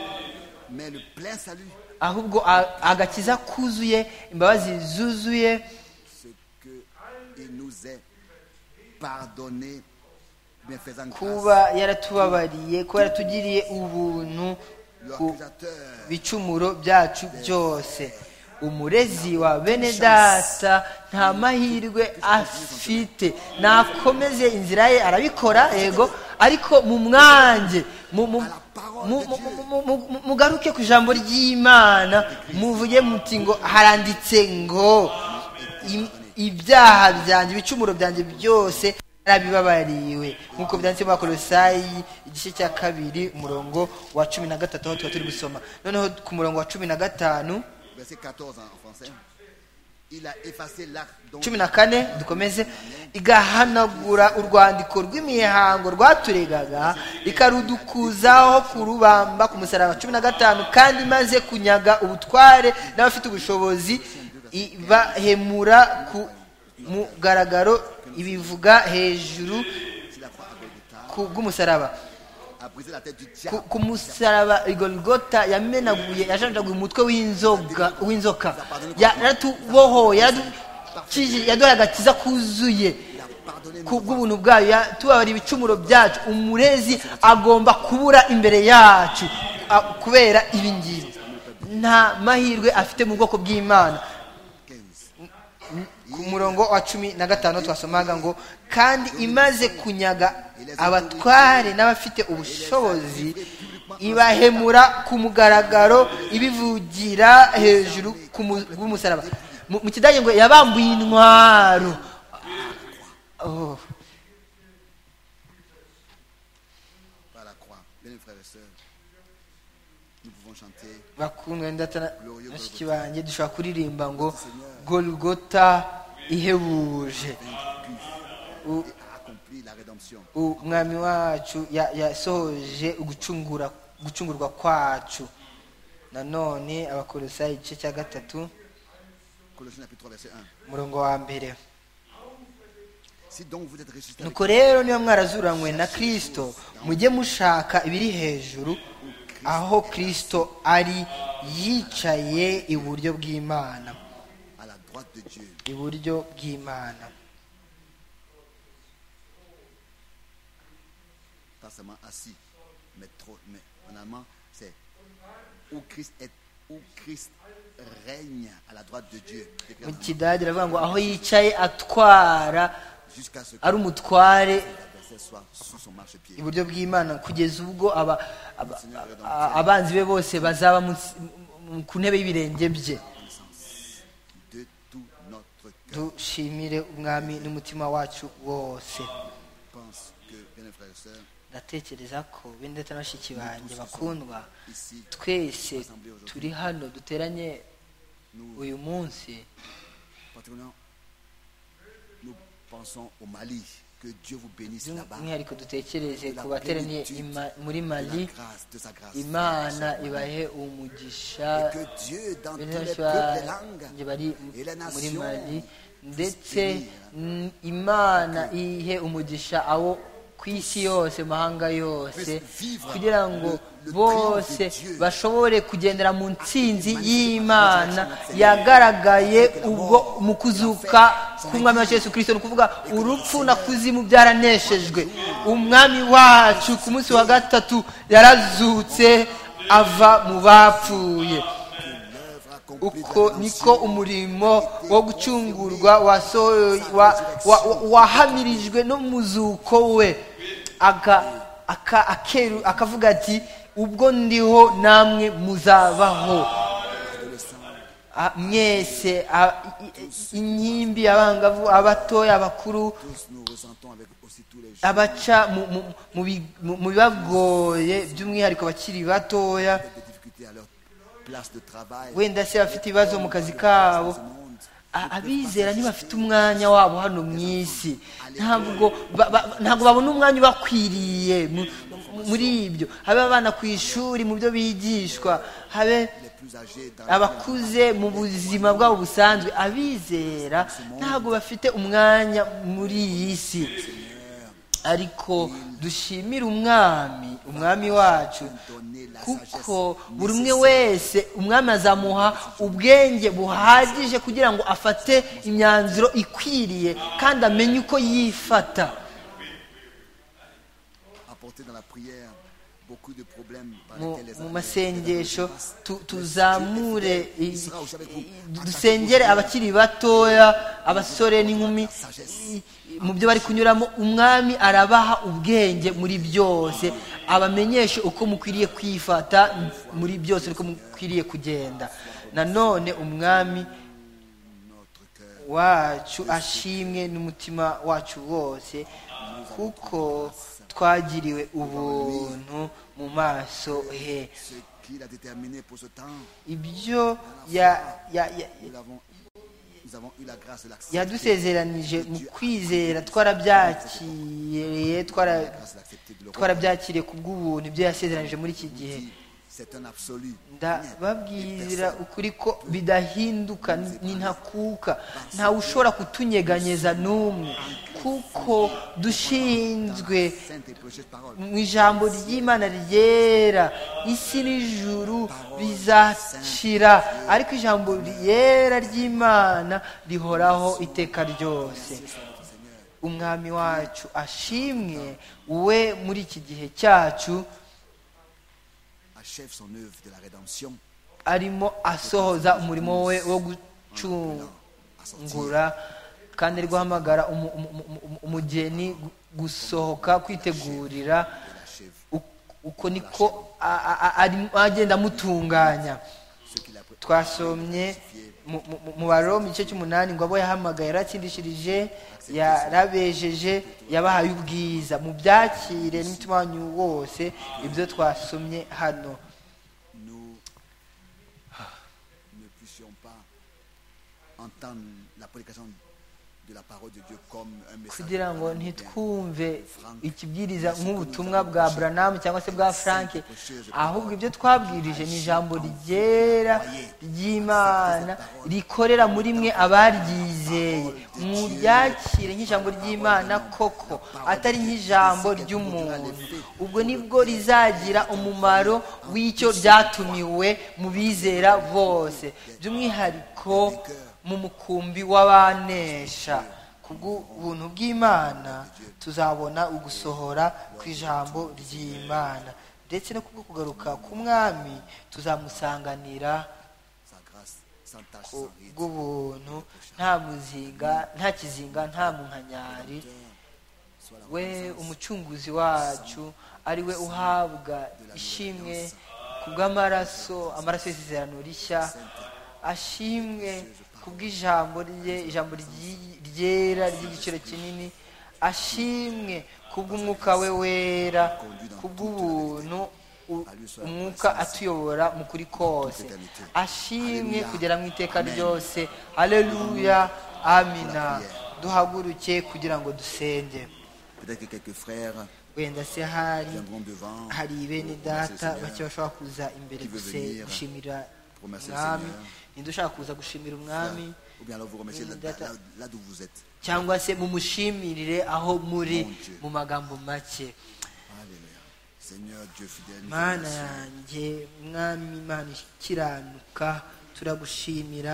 ahubwo agakiza kuzuye, imbabazi zuzuye, kuba yaratubabariye, kuba yaratugiriye ubuntu ku bicumuro byacu byose. Umurezi wa bene data nta mahirwe afite, nakomeze inzira ye, arabikora yego, ariko mu mwanjye mugaruke ku ijambo ry'Imana, muvuge muti ngo haranditse ngo ibyaha byanjye, ibicumuro byanjye byose narabibabariwe, nk'uko byanditse mu Bakolosayi igice cya kabiri umurongo wa 13, aho tuba turi gusoma. Noneho ku murongo wa 15, verset 14 en français, il a effacé l'acte dont 14 dukomeze, igahanagura urwandiko rw'imihango rwaturegaga, ikarudukuzaho kurubamba ku musaraba. 15, kandi maze kunyaga ubutware n'abafite ubushobozi, ibahemura ku mugaragaro, ibivuga hejuru bw'umusaraba. Ku musaraba Golgota yamenaguye, yajanjaguye umutwe w'inzoka, yaratubohoye, yaduhaye agakiza kuzuye kubw'ubuntu bwayo, yatubabariye ibicumuro byacu. Umurezi agomba kubura imbere yacu kubera ibi ngibi, nta mahirwe afite mu bwoko bw'Imana. Ku murongo wa 15 twasomaga ngo, kandi imaze kunyaga abatware n'abafite ubushobozi, ibahemura ku mugaragaro, ibivugira hejuru bw'umusaraba. Mu Kidage ngo yabambuye intwaro. Bakundwa ndata bashiki banjye, dushobora kuririmba ngo Golgota ihebuje, umwami wacu yasohoje gucungurwa kwacu. Nanone Abakolosayi igice cya gatatu umurongo wa 1, nuko rero niba mwarazuranywe na Kristo, mujye mushaka ibiri hejuru, aho Kristo ari yicaye iburyo bw'Imana, iburyo bw'Imana. Pas seulement assis, mais en allemand, c'est où Christ règne à la droite de Dieu. Mu Kidage ravuga ngo aho yicaye atwara, ari umutware iburyo bw'Imana, kugeza ubwo abanzi be bose bazaba ku ntebe y'ibirenge bye. Dushimire umwami n'umutima wacu wose. Ndatekereza ko bene bashiki banjye bakundwa, twese turi hano duteranye uyu munsi, mwihariko dutekereze ku bateraniye muri Mali. Imana ibahe umugisha, bari muri Mali, ndetse Imana ihe umugisha abo ku isi yose, mahanga yose, kugira ngo bose bashobore kugendera mu ntsinzi y'Imana yagaragaye ubwo mu kuzuka k'umwami wacu Yesu Kristo, ni ukuvuga urupfu na kuzimu byaraneshejwe. Umwami wacu ku munsi wa gatatu yarazutse ava mu bapfuye. uko niko umurimo wo gucungurwa wahamirijwe n'umuzuko we akavuga ati ubwo ndiho namwe muzabaho mwese inkimbi abangavu abatoya abakuru abaca mu bibagoye by'umwihariko bakiri batoya wenda se bafite ibibazo mu kazi kabo abizera ntibafite umwanya wabo hano mu isi ntabwo babona umwanya ubakwiriye muri ibyo habe abana ku ishuri mu byo bigishwa habe abakuze mu buzima bwabo busanzwe abizera ntabwo bafite umwanya muri iyi si ariko dushimire umwami wacu kuko buri umwe wese umwami azamuha ubwenge buhagije kugira ngo afate imyanzuro ikwiriye kandi amenye uko yifata mu masengesho tuzamure dusengere abakiri batoya abasore n'inkumi mu byo bari kunyuramo umwami arabaha ubwenge muri byose abamenyeshe uko mukwiriye kwifata muri byose uko mukwiriye kugenda nanone umwami wacu ashimwe n'umutima wacu wose kuko twagiriwe ubuntu mu maso he ibyo yadusezeranije mu kwizera twarabyakiriye ku bw'ubuntu ibyo yasezeranije muri iki gihe ndababwira ukuri ko bidahinduka ni ntakuka ntawe ushobora kutunyeganyeza n'umwe kuko dushinzwe mu ijambo ry'Imana ryera isi n'ijuru bizashira ariko ijambo ryera ry'Imana rihoraho iteka ryose umwami wacu ashimwe we muri iki gihe cyacu arimo asohoza umurimo we wo gucungura kandi ari guhamagara umugeni gusohoka kwitegurira uko niko agenda amutunganya twasomye mu Baroma mu gice cy'umunani ngo abo yahamagaye yaratsindishirije yarabejeje yabahaye ubwiza mu byakire n'umutima wanyu wose ibyo twasomye hano kugira ngo ntitwumve ikibwiriza nk'ubutumwa bwa Branham cyangwa se bwa Frank ahubwo ibyo twabwirije ni ijambo ryera ry'Imana rikorera muri mwe abaryizeye mu byakire nk'ijambo ry'Imana koko atari nk'ijambo ry'umuntu ubwo nibwo rizagira umumaro w'icyo ryatumiwe mu bizera bose by'umwihariko mu mukumbi w'abanesha kubw'ubuntu bw'Imana tuzabona ugusohora kw'ijambo ry'Imana ndetse no kubwo kugaruka k'umwami tuzamusanganira kubw'ubuntu nta kizinga nta munkanyari we umucunguzi wacu ari we uhabwa ishimwe kubw'amaraso y'isezerano rishya ashimwe kubw'ijambo rye ijambo ryera ry'igiciro kinini ashimwe kubw'umwuka we wera kubw'ubuntu umwuka atuyobora mu kuri kose ashimwe kugera mu iteka ryose haleluya amina duhaguruke kugira ngo dusenge wenda se hari bene data bake bashobora kuza imbere gushimira umwami ninde ushaka kuza gushimira umwami cyangwa se mumushyimirire aho muri mu magambo make mana yanjye mwami imana ikiranuka turagushimira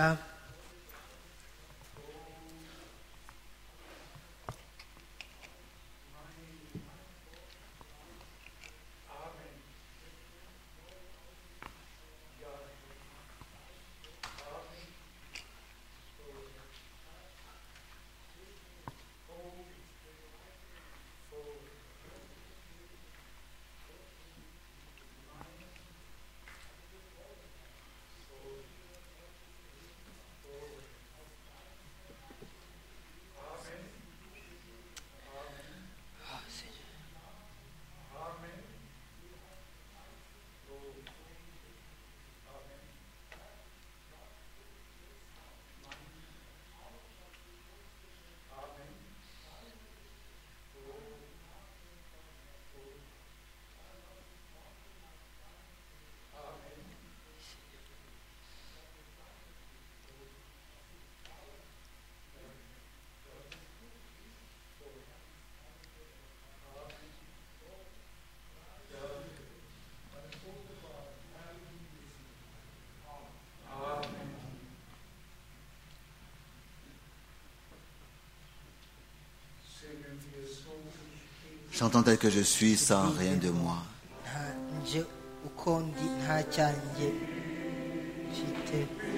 Chantant tel que je suis sans rien de moi. nje uko ndi nta cyanjye mfite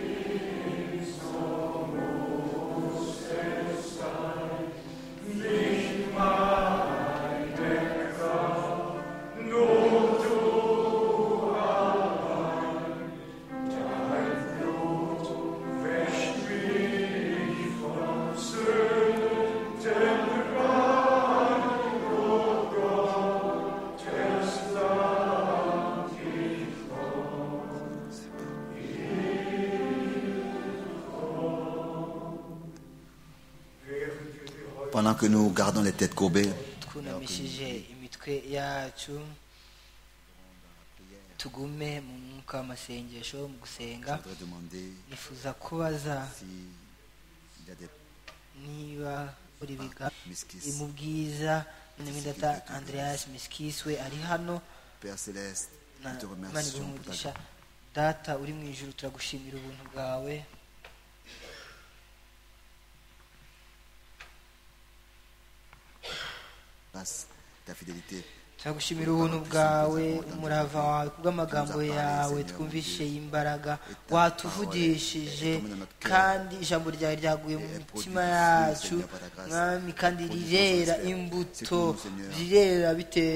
Pendant que nous gardons les têtes courbées, twunamishije imitwe yacu tugume mu mwuka w'amasengesho mu je gusenga voudrais demander nifuza kubaza s'il y a des niba buri biga miskis. mu bwiza n'imidata Andreas Miskis we ari hano Père Céleste, na nous te Imana remercions iguhe pour ta umugisha data uri mu ijuru turagushimira ubuntu bwawe grâce, ta fidélité. turagushimira ubuntu bwawe umurava wawe kubw'amagambo yawe twumvishe y'imbaraga watuvugishije kandi ijambo ryawe ryaguye mu mitima yacu mwami kandi rirera imbuto rirera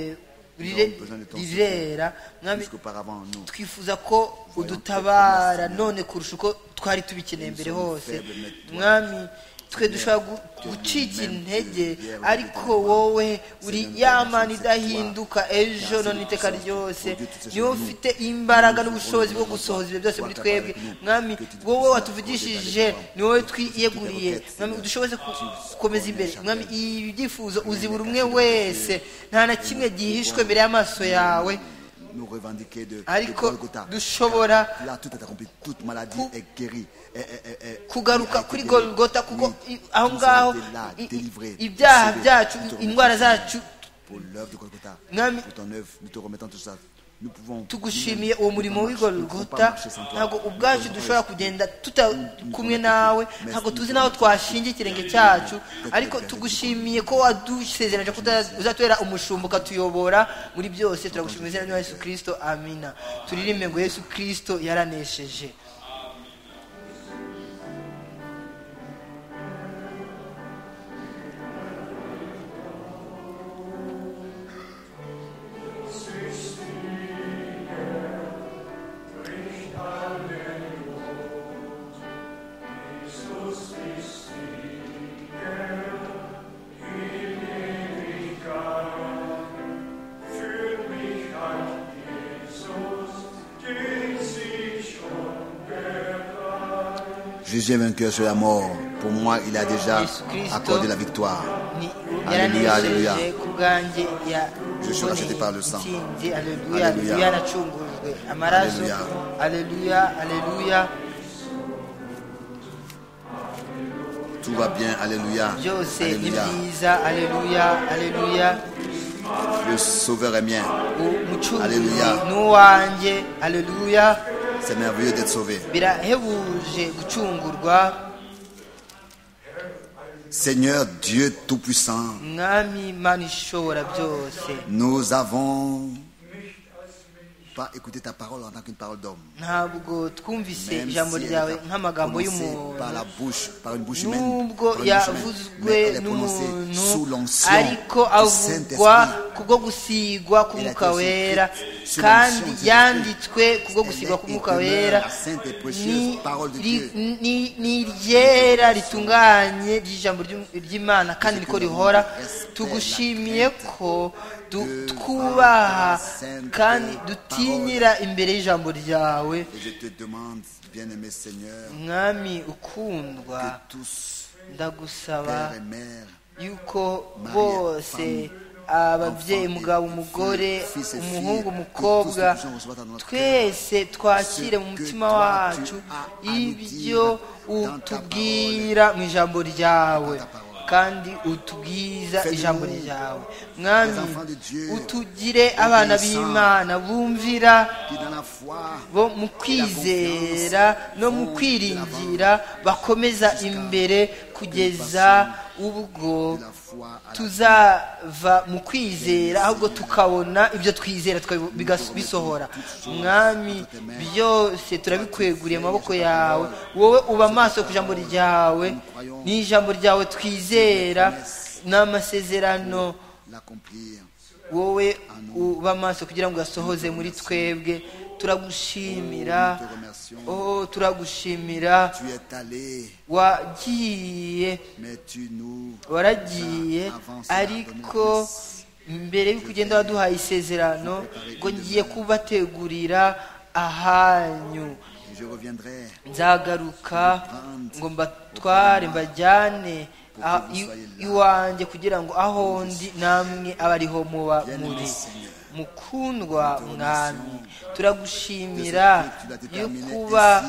rirera mwami Jusqu'auparavant, nous, twifuza ko udutabara none kurusha uko twari tubikeneye mbere hose mwami twe dushobora gucika intege ariko wowe uri ya mana idahinduka ejo none iteka ryose niwe ufite imbaraga n'ubushobozi bwo gusohoza ibyo byose muri twebwe mwami wowe watuvugishije ni wowe twiyeguriye mwami udushoboze gukomeza imbere mwami ibi byifuzo uzi buri umwe wese nta na kimwe gihishwe mbere y'amaso yawe nous revendiquer de ariko Golgotha. dushobora Là, tout est accompli, toute maladie est guérie. kugaruka kuri Golgotha kuko aho ngaho ibyaha byacu indwara zacu Pour l'œuvre de Golgotha, Mwami, pour ton œuvre, nous te remettons tout ça. Nous pouvons tugushimiye uwo murimo w'igorogota ntabwo ubwacu dushobora kugenda tutakumwe nawe ntabwo tuzi n'aho twashinga ikirenge cyacu ariko tugushimiye ko wadusezeranyije ko uzatubera umushumba ukatuyobora muri byose turagushimira izina rya Yesu Kristo amina turirimbe ngo Yesu Kristo yaranesheje Jésus est vainqueur sur la mort. Pour moi, il a déjà accordé la victoire. Alléluia, alléluia. Je suis racheté par le sang. Alléluia, alléluia. Alléluia, alléluia, alléluia. Tout va bien, alléluia. Alléluia. Alléluia, alléluia. Le Sauveur est mien. Alléluia. Alléluia. C'est merveilleux d'être sauvé. Seigneur Dieu Tout-Puissant, nous avons pas écouté ta parole en tant qu'une parole d'homme. ntabwo twumvise Même ijambo si elle ryawe est nk'amagambo prononcée y'umuntu par la bouche, par une bouche humaine, nubwo par une bouche humaine, yavuzwe mais elle est prononcée sous n'umuntu l'onction ariko du avugwa Saint-Esprit. kubwo gusigwa k'umwuka Elle a été wera écrite sous kandi l'onction du yanditswe kubwo Elle gusigwa est k'umwuka et demeure wera la sainte et précieuse parole de Dieu. ni iryera ritunganye ry'ijambo ry'Imana kandi niko rihora tugushimiye ko twubaha kandi dutinyira imbere y'ijambo ryawe Et je te demande, bien-aimé Seigneur, mwami ukundwa que tous, ndagusaba père et mère, yuko bose ababyeyi umugabo umugore umuhungu umukobwa twese twakire mu mutima wacu ibyo utubwira mu ijambo ryawe kandi utubwiza ijambo ryawe mwami utugire abana b'Imana bumvira qui dans la foi bo mu kwizera no mu kwiringira bakomeza imbere kugeza ubwo de la foi à la tuzava mu kwizera ahubwo tukabona ibyo twizera bisohora. Mwami, byose turabikweguriye amaboko yawe, wowe uba amaso ku ijambo ryawe, n'ijambo ryawe twizera n'amasezerano, l'accomplir. wowe uba amaso kugira ngo uyasohoze muri twebwe. Turagushimira, oh turagushimira. Tu es allé, wagiye mais tu nous waragiye as avancé ariko mbere y'uko ugenda waduhaye isezerano ngo ngiye kubategurira ahanyu. je reviendrai Nzagaruka ngo mbatware mbajyane iwanjye kugira ngo aho ndi namwe abe ariho muba muri. Mukundwa Mwami, turagushimira yo kuba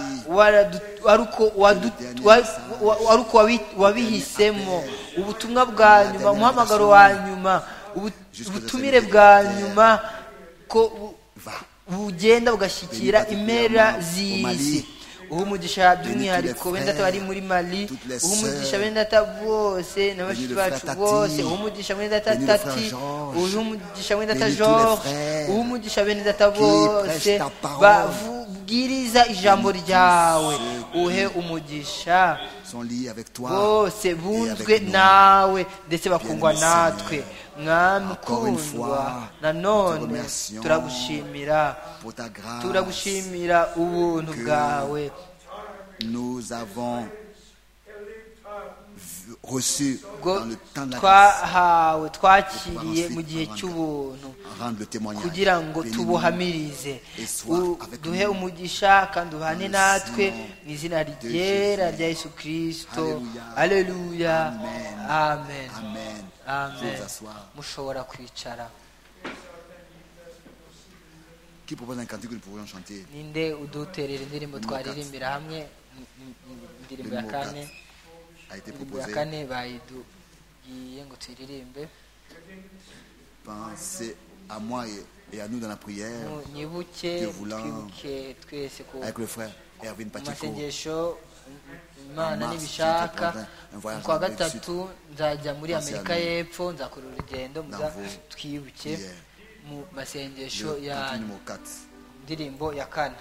ari uko wabihisemo, ubutumwa bwa nyuma, umuhamagaro wa nyuma, ubutumire bwa nyuma ko bugenda bugashyikira impera z'isi. Uha umugisha by'umwihariko bene data bari muri Mali, uha umugisha bene data bose na bashiki bacu bose, uha umugisha bene data Tati, uha umugisha bene data George, uha umugisha bene data bose babwiriza ijambo ryawe, uhe umugisha bose bunzwe nawe ndetse bakungwa natwe. Mwami ukundwa, nanone turagushimira ubuntu bwawe. Nous avons reçu dans le temps de la twahawe twakiriye mu gihe cy'ubuntu kugira ngo tubuhamirize. Duhe umugisha kandi uhane natwe mu izina ryera rya Yesu Kristo. Aleluya, amen, amen. Mushobora kwicara. Qui propose un cantique que nous pourrions chanter? Ninde uduterera indirimbo twaririmbira hamwe? Indirimbo ya kane a été indirimbo ya proposée. kane bayidugiye ngo tuyiririmbe. Pensez à moi et à nous dans la prière Nyibuke twibuke twese ku avec le frère Erwin Pacheco. masengesho Imana nibishaka. Kwa gatatu nzajya muri Amerika y'Epfo, nzakora urugendo muza twibuke mu masengesho ya Numéro 4. ndirimbo ya kane.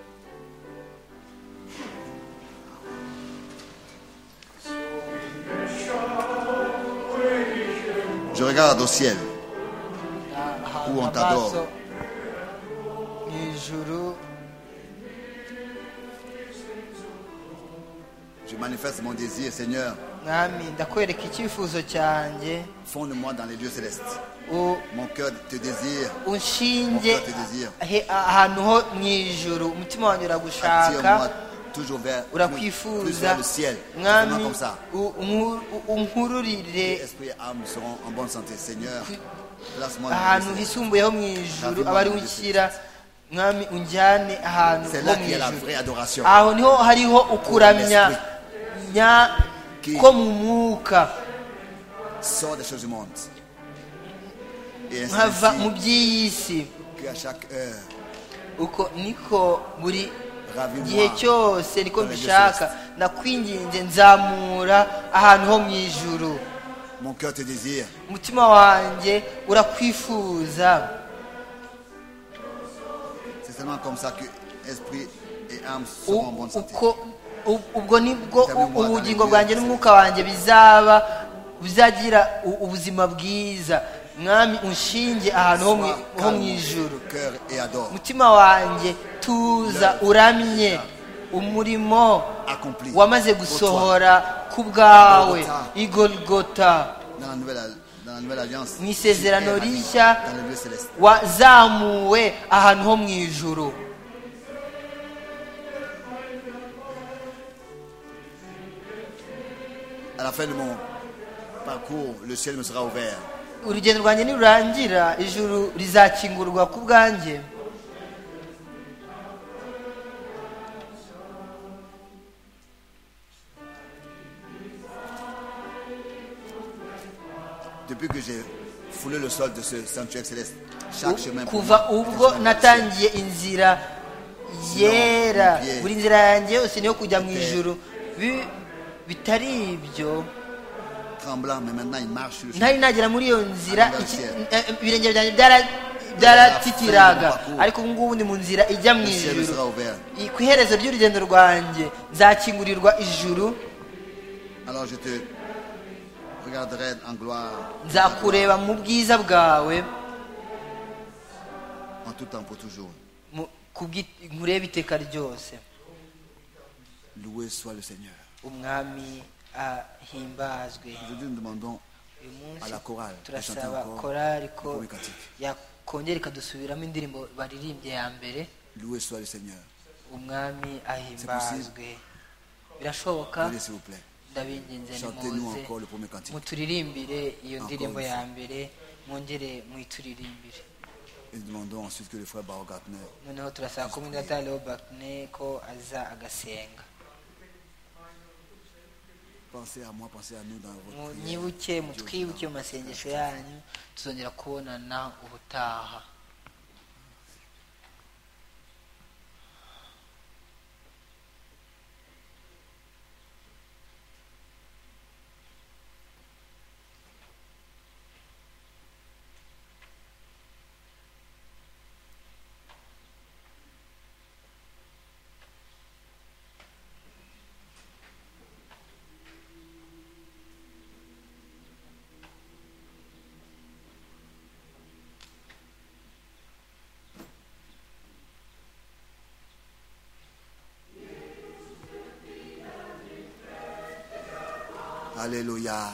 Je regarde au ciel où on t'adore. Amaso mu ijuru Je manifeste mon désir, Seigneur. Mwami, ndakwereka icyifuzo cyanjye, Fonde-moi dans les lieux célestes. Mon cœur te désire. unshinge ahantu ho mu ijuru. Umutima wanjye uragushaka, Attire-moi toujours vers, plus urakwifuza. vers le ciel. Mwami, Seulement comme ça. unkururire Esprit et âme seront en bonne santé. Seigneur, place-moi dans ahantu les lieux célestes. hisumbuyeho mu ijuru aba ari unshyira. Mwami, unjyane ahantu C'est ho là mu qu'il y a la ijuru. vraie adoration. Aho niho hariho ukuramya ko mu mwuka, Sors des choses du monde. Et ainsi, nkava mu by'iyi si. qu'à chaque heure, Uko niko buri ravis-moi. gihe cyose niko mbishaka. Nakwinginze nzamura ahantu ho mu ijuru. Mon cœur te désire. Umutima wanjye urakwifuza. C'est seulement comme ça que esprit et âme seront en bonne santé. Ubwo nibwo ubugingo bwanjye n'umwuka wanjye bizagira ubuzima bwiza. Mwami, unshinge ahantu ho mu ijuru. Cœur et adore. Umutima wanjye tuza uramye umurimo Accompli. wamaze gusohora ku bwawe i Golgotha. Dans la nouvelle alliance. Mu isezerano rishya Dans le lieu céleste. wazamuwe ahantu ho mu ijuru. À la fin de mon parcours, le ciel me sera ouvert. Urugendo rwanjye nirurangira, ijuru rizakingurwa ku bwanjye. Depuis que j'ai foulé le sol de ce sanctuaire céleste, chaque chemin pour Kuva moi, ubwo est un chemin natangiye inzira yera, buri nzira yanjye yose niyo kujya mu ijuru. Bitari ibyo, tremblant, mais maintenant il marche sur le chemin. ntari nagera muri iyo nzira ibirenge byanjye byaratitiraga ariko ubu ngubu ni mu nzira ijya mu Le ciel ijuru sera ouvert. ku iherezo ry'urugendo rwanjye nzakingurirwa ijuru Alors je te regarderai en gloire, nzakureba mu bwiza bwawe en tout temps, pour toujours. nkurebe iteka ryose. Loué soit le Seigneur. Umwami ahimbazwe. Aujourd'hui, nous demandons uyu à munsi la chorale de chanter turasaba encore korari le ko premier cantique. yakongera ikadusubiramo indirimbo baririmbye ya mbere. Loué soit le Seigneur. Umwami ahimbazwe. Birashoboka? Venez s'il vous plaît. Ndabinginze Chantez-nous nimuze encore le premier cantique. muturirimbire iyo Encore ndirimbo une ya fois. mbere mwongere muyituririmbire. Et nous demandons ensuite que le frère Baruch Gartner Noneho turasaba ko Mwidata Leo Bakne ko aza agasenga. pensez à moi, pensez à nous dans votre prière. Munyibuke mutwibuke mu masengesho yanyu tuzongera kubonana ubutaha. Alléluia.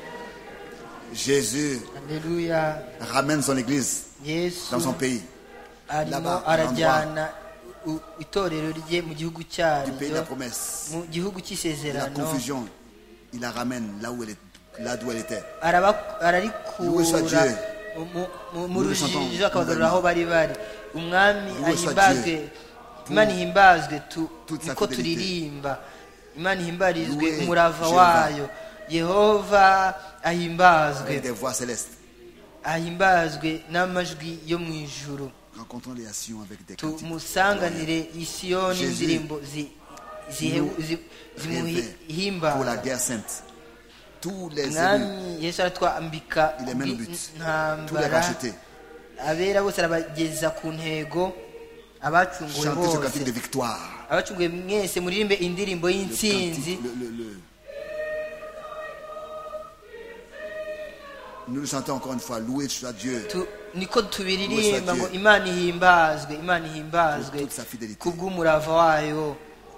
Jésus Alléluia. ramène son église Yesu dans son pays. arimo Là-bas, arajyana itorero rye mu gihugu Du pays de la cyaryo promesse. mu gihugu La cy'isezerano confusion, il la ramène là où elle était. ararikura soit Dieu. mu Nous le chantons rujijo akabagarura aho bari bari. Umwami Loué soit ahimbazwe, Dieu Imana ihimbazwe toute sa niko fidélité. turirimba. Imana ihimbarizwe Loué umurava Jéhovah. wayo. Yehova ahimbazwe, Avec des voix célestes. ahimbazwe n'amajwi yo mu ijuru. Rencontrons les Sion avec des cantiques. Tumusanganire isiyoni Jésus indirimbo Rêvait pour la zimuhimbaza. guerre sainte. Tous les élus, Mwami Yesu aratwambika Il est même but. Tous les intambara, rachetés. abera bose arabageza ku ntego, abacunguwe chantez ce cantique de bose, victoire. abacunguwe mwese muririmbe indirimbo Le y'intsinzi. cantique, Nous le chantons encore une fois. Loué soit Dieu Niko tubiririmba ngo Dieu. Imana ihimbazwe, Imana ihimbazwe pour toute sa fidélité. kubw'umurava wayo.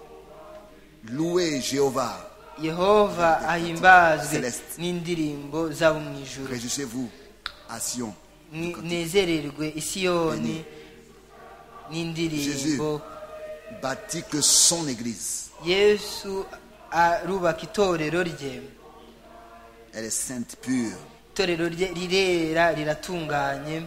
Loué Jéhovah. Yehova ahimbazwe Céleste. n'indirimbo zabo mu ijuru. Réjouissez-vous à Sion. Nezererwe isiyoni n'indirimbo. Bâtit que son église. Yesu arubaka itorero rye. Elle est sainte, pure, Itorero rye rirera riratunganye,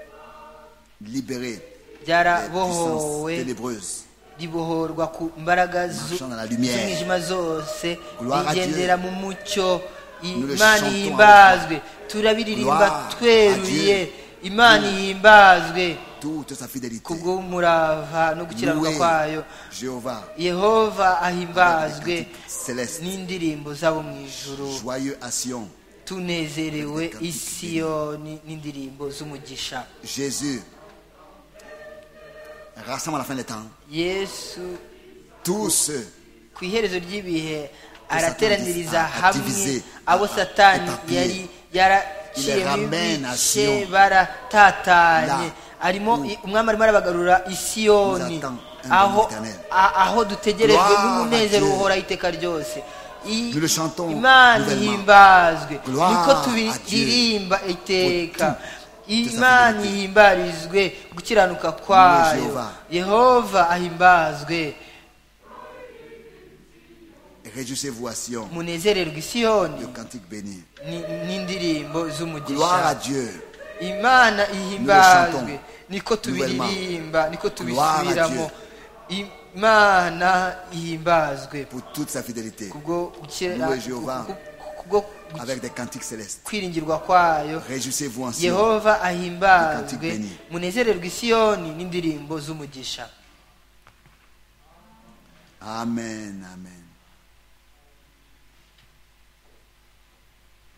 libérée des puissances ryarabohowe, ténébreuses. ribohorwa ku mbaraga Marchant dans la lumière. z'umwijima zose, Gloire à rigendera Dieu. mu mucyo. Nous le Imana chantons ihimbazwe, turabiririmba Gloire tweruye. à Dieu. Imana ihimbazwe Toute sa fidélité. kubw'umurava no gukiranuka Loué kwayo. Jéhovah. Yehova Avec ahimbazwe des cantiques célestes. n'indirimbo zabo mu ijuru. Joyeux à Sion. Tunezerewe Avec des cantiques isiyoni n'indirimbo z'umugisha. Jésus rassemble à la fin des temps Yesu tous ceux ku iherezo ry'ibihe Satan arateraniriza a hamwe divisé, abo a Satani éparpillé. yari yaraciyemo Il les ramène à ibice, Sion. baratatanye. Là arimo où umwami arimo arabagarura isiyoni, nous attend un aho bonheur éternel. aho dutegerejwe Gloire n'umunezero à Dieu. uhoraho iteka ryose. Nous le chantons Imana nouvellement. ihimbazwe, Gloire niko à tubiririmba iteka. toute sa Imana fidélité. ihimbarizwe gukiranuka kwayo. Jéhovah. Yehova ahimbazwe. Réjouissez-vous à Sion. Munezererwe isiyoni Le cantique béni. n'indirimbo Gloire à z'umugisha. Dieu. Imana Nous ihimbazwe, le chantons niko tubiririmba, niko Gloire à tubisubiramo. Imana ihimbazwe pour toute sa fidélité. kubwo Loué Jéhovah. kubwo Avec des cantiques célestes. kwiringirwa kwayo. Réjouissez-vous en Sion. Yehova Le cantique ahimbazwe, béni. munezererwe isiyoni n'indirimbo z'umugisha. Amen. Amen.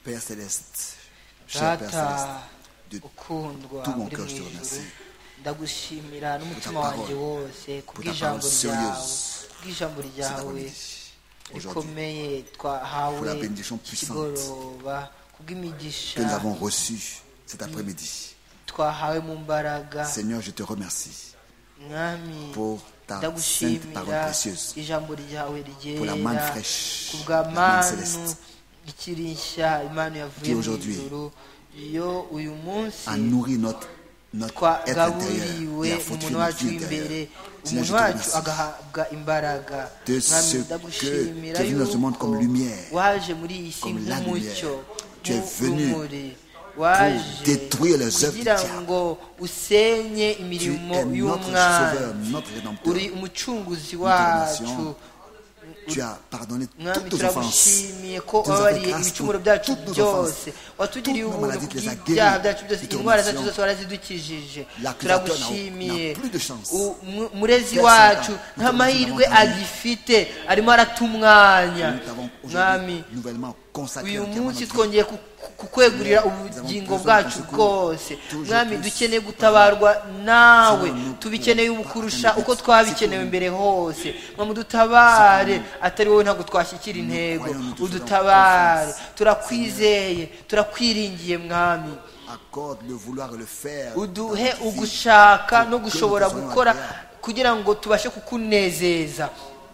Père Céleste, cher Père data Céleste, de ukundwa tout mon uri cœur, mu je te ijuru remercie. ndagushimira n'umutima Pour ta wanjye parole. wose Pour ta kubw'ijambo parole ryawe sérieuse. kubw'ijambo Cet ryawe après-midi, aujourd'hui, rikomeye twahawe pour la bénédiction puissante ikigoroba kubw'imigisha que nous avons reçue cet après-midi. twahawe mu mbaraga Seigneur, je te remercie mwami pour ta sainte ndagushimira parole précieuse, ijambo ryawe pour la manne ryera fraîche, ku bwa la manne manu céleste, ikiri nshya imana yavuye qui mu aujourd'hui ijuru iyo uyu munsi a nourri notre être intérieur twagaburiwe et a umuntu fortifié wacu notre vie w'imbere intérieure. Seigneur, umuntu je te wacu remercie agahabwa imbaraga de mwami ce ndagushimira que tu es venu dans ce monde comme lumière, waje muri iyi si comme la nk'umucyo lumière. Tu es venu nk'urumuri waje détruire les œuvres du kugira diable. ngo usenye Tu imirimo es notre y'umwanzi sauveur, notre rédempteur. uri umucunguzi Nous te wacu remercions. Tu as pardonné mwami toutes nos offenses. turagushimiye ko Tu nous as fait wabariye grâce ibicumuro pour byacu toutes nos byose offenses. watugiriye Toutes nos ubuntu maladies, tu les as bw'ibyaha guéries. byacu byose Nous te indwara zacu remercions. zose warazidukijije L'accusateur turagushimiye n'a plus de chance. umurezi Personne wacu n'a- nta nous mahirwe t'avons entendu. agifite arimo arata umwanya Nous t'avons mwami aujourd'hui nouvellement consacré uyu entièrement munsi notre vie. twongeye kukwegurira ubugingo bwacu bwose mwami dukeneye gutabarwa nawe tubikeneye ubukurusha uko twabikenewe mbere hose mwami udutabare atari wowe ntabwo twashyikira intego udutabare turakwizeye turakwiringiye mwami Accorde le vouloir et le faire. uduhe ugushaka no gushobora gukora kugira ngo tubashe kukunezeza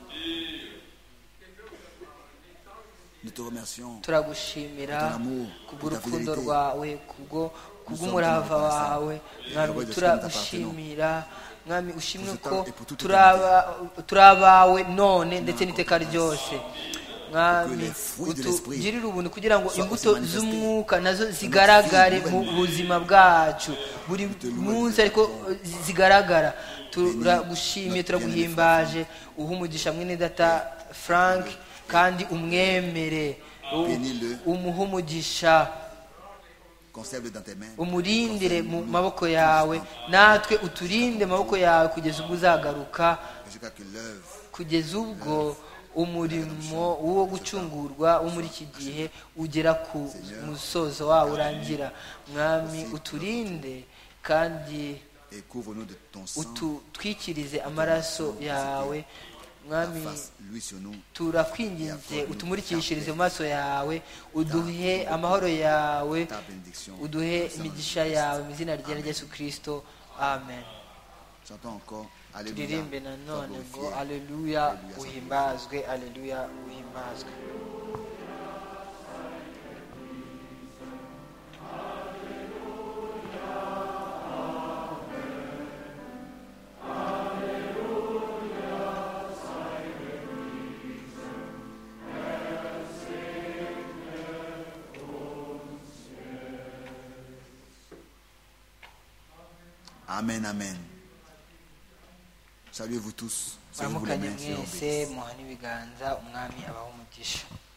Nous te remercions. turagushimira kubw'urukundo rwawe kubw'umurava wawe mwami turagushimira mwami ushimwe ko turi abawe none ndetse n'iteka ryose mwami utugirire ubuntu kugira ngo imbuto z'umwuka nazo zigaragare mu buzima bwacu buri munsi ariko zigaragara turagushimiye turaguhimbaje uha umugisha mwene data Frank kandi umwemere umuha umugisha umurindire mu maboko yawe natwe uturinde mu maboko yawe kugeza ubwo uzagaruka kugeza ubwo umurimo wo gucungurwa wo muri iki gihe ugera ku musozo wawo urangira mwami uturinde kandi ututwikirize amaraso yawe mwami turakwinginze utumurikishirize mu maso yawe uduhe amahoro yawe uduhe imigisha yawe mu izina rya Yesu Kristo amen turirimbe nanone ngo aleluya uhimbazwe aleluya uhimbazwe Amen, amen. Saluez-vous tous. Servez-vous les baramukanye mains, Seigneur mwese muhana ibiganza umwami abaho umugisha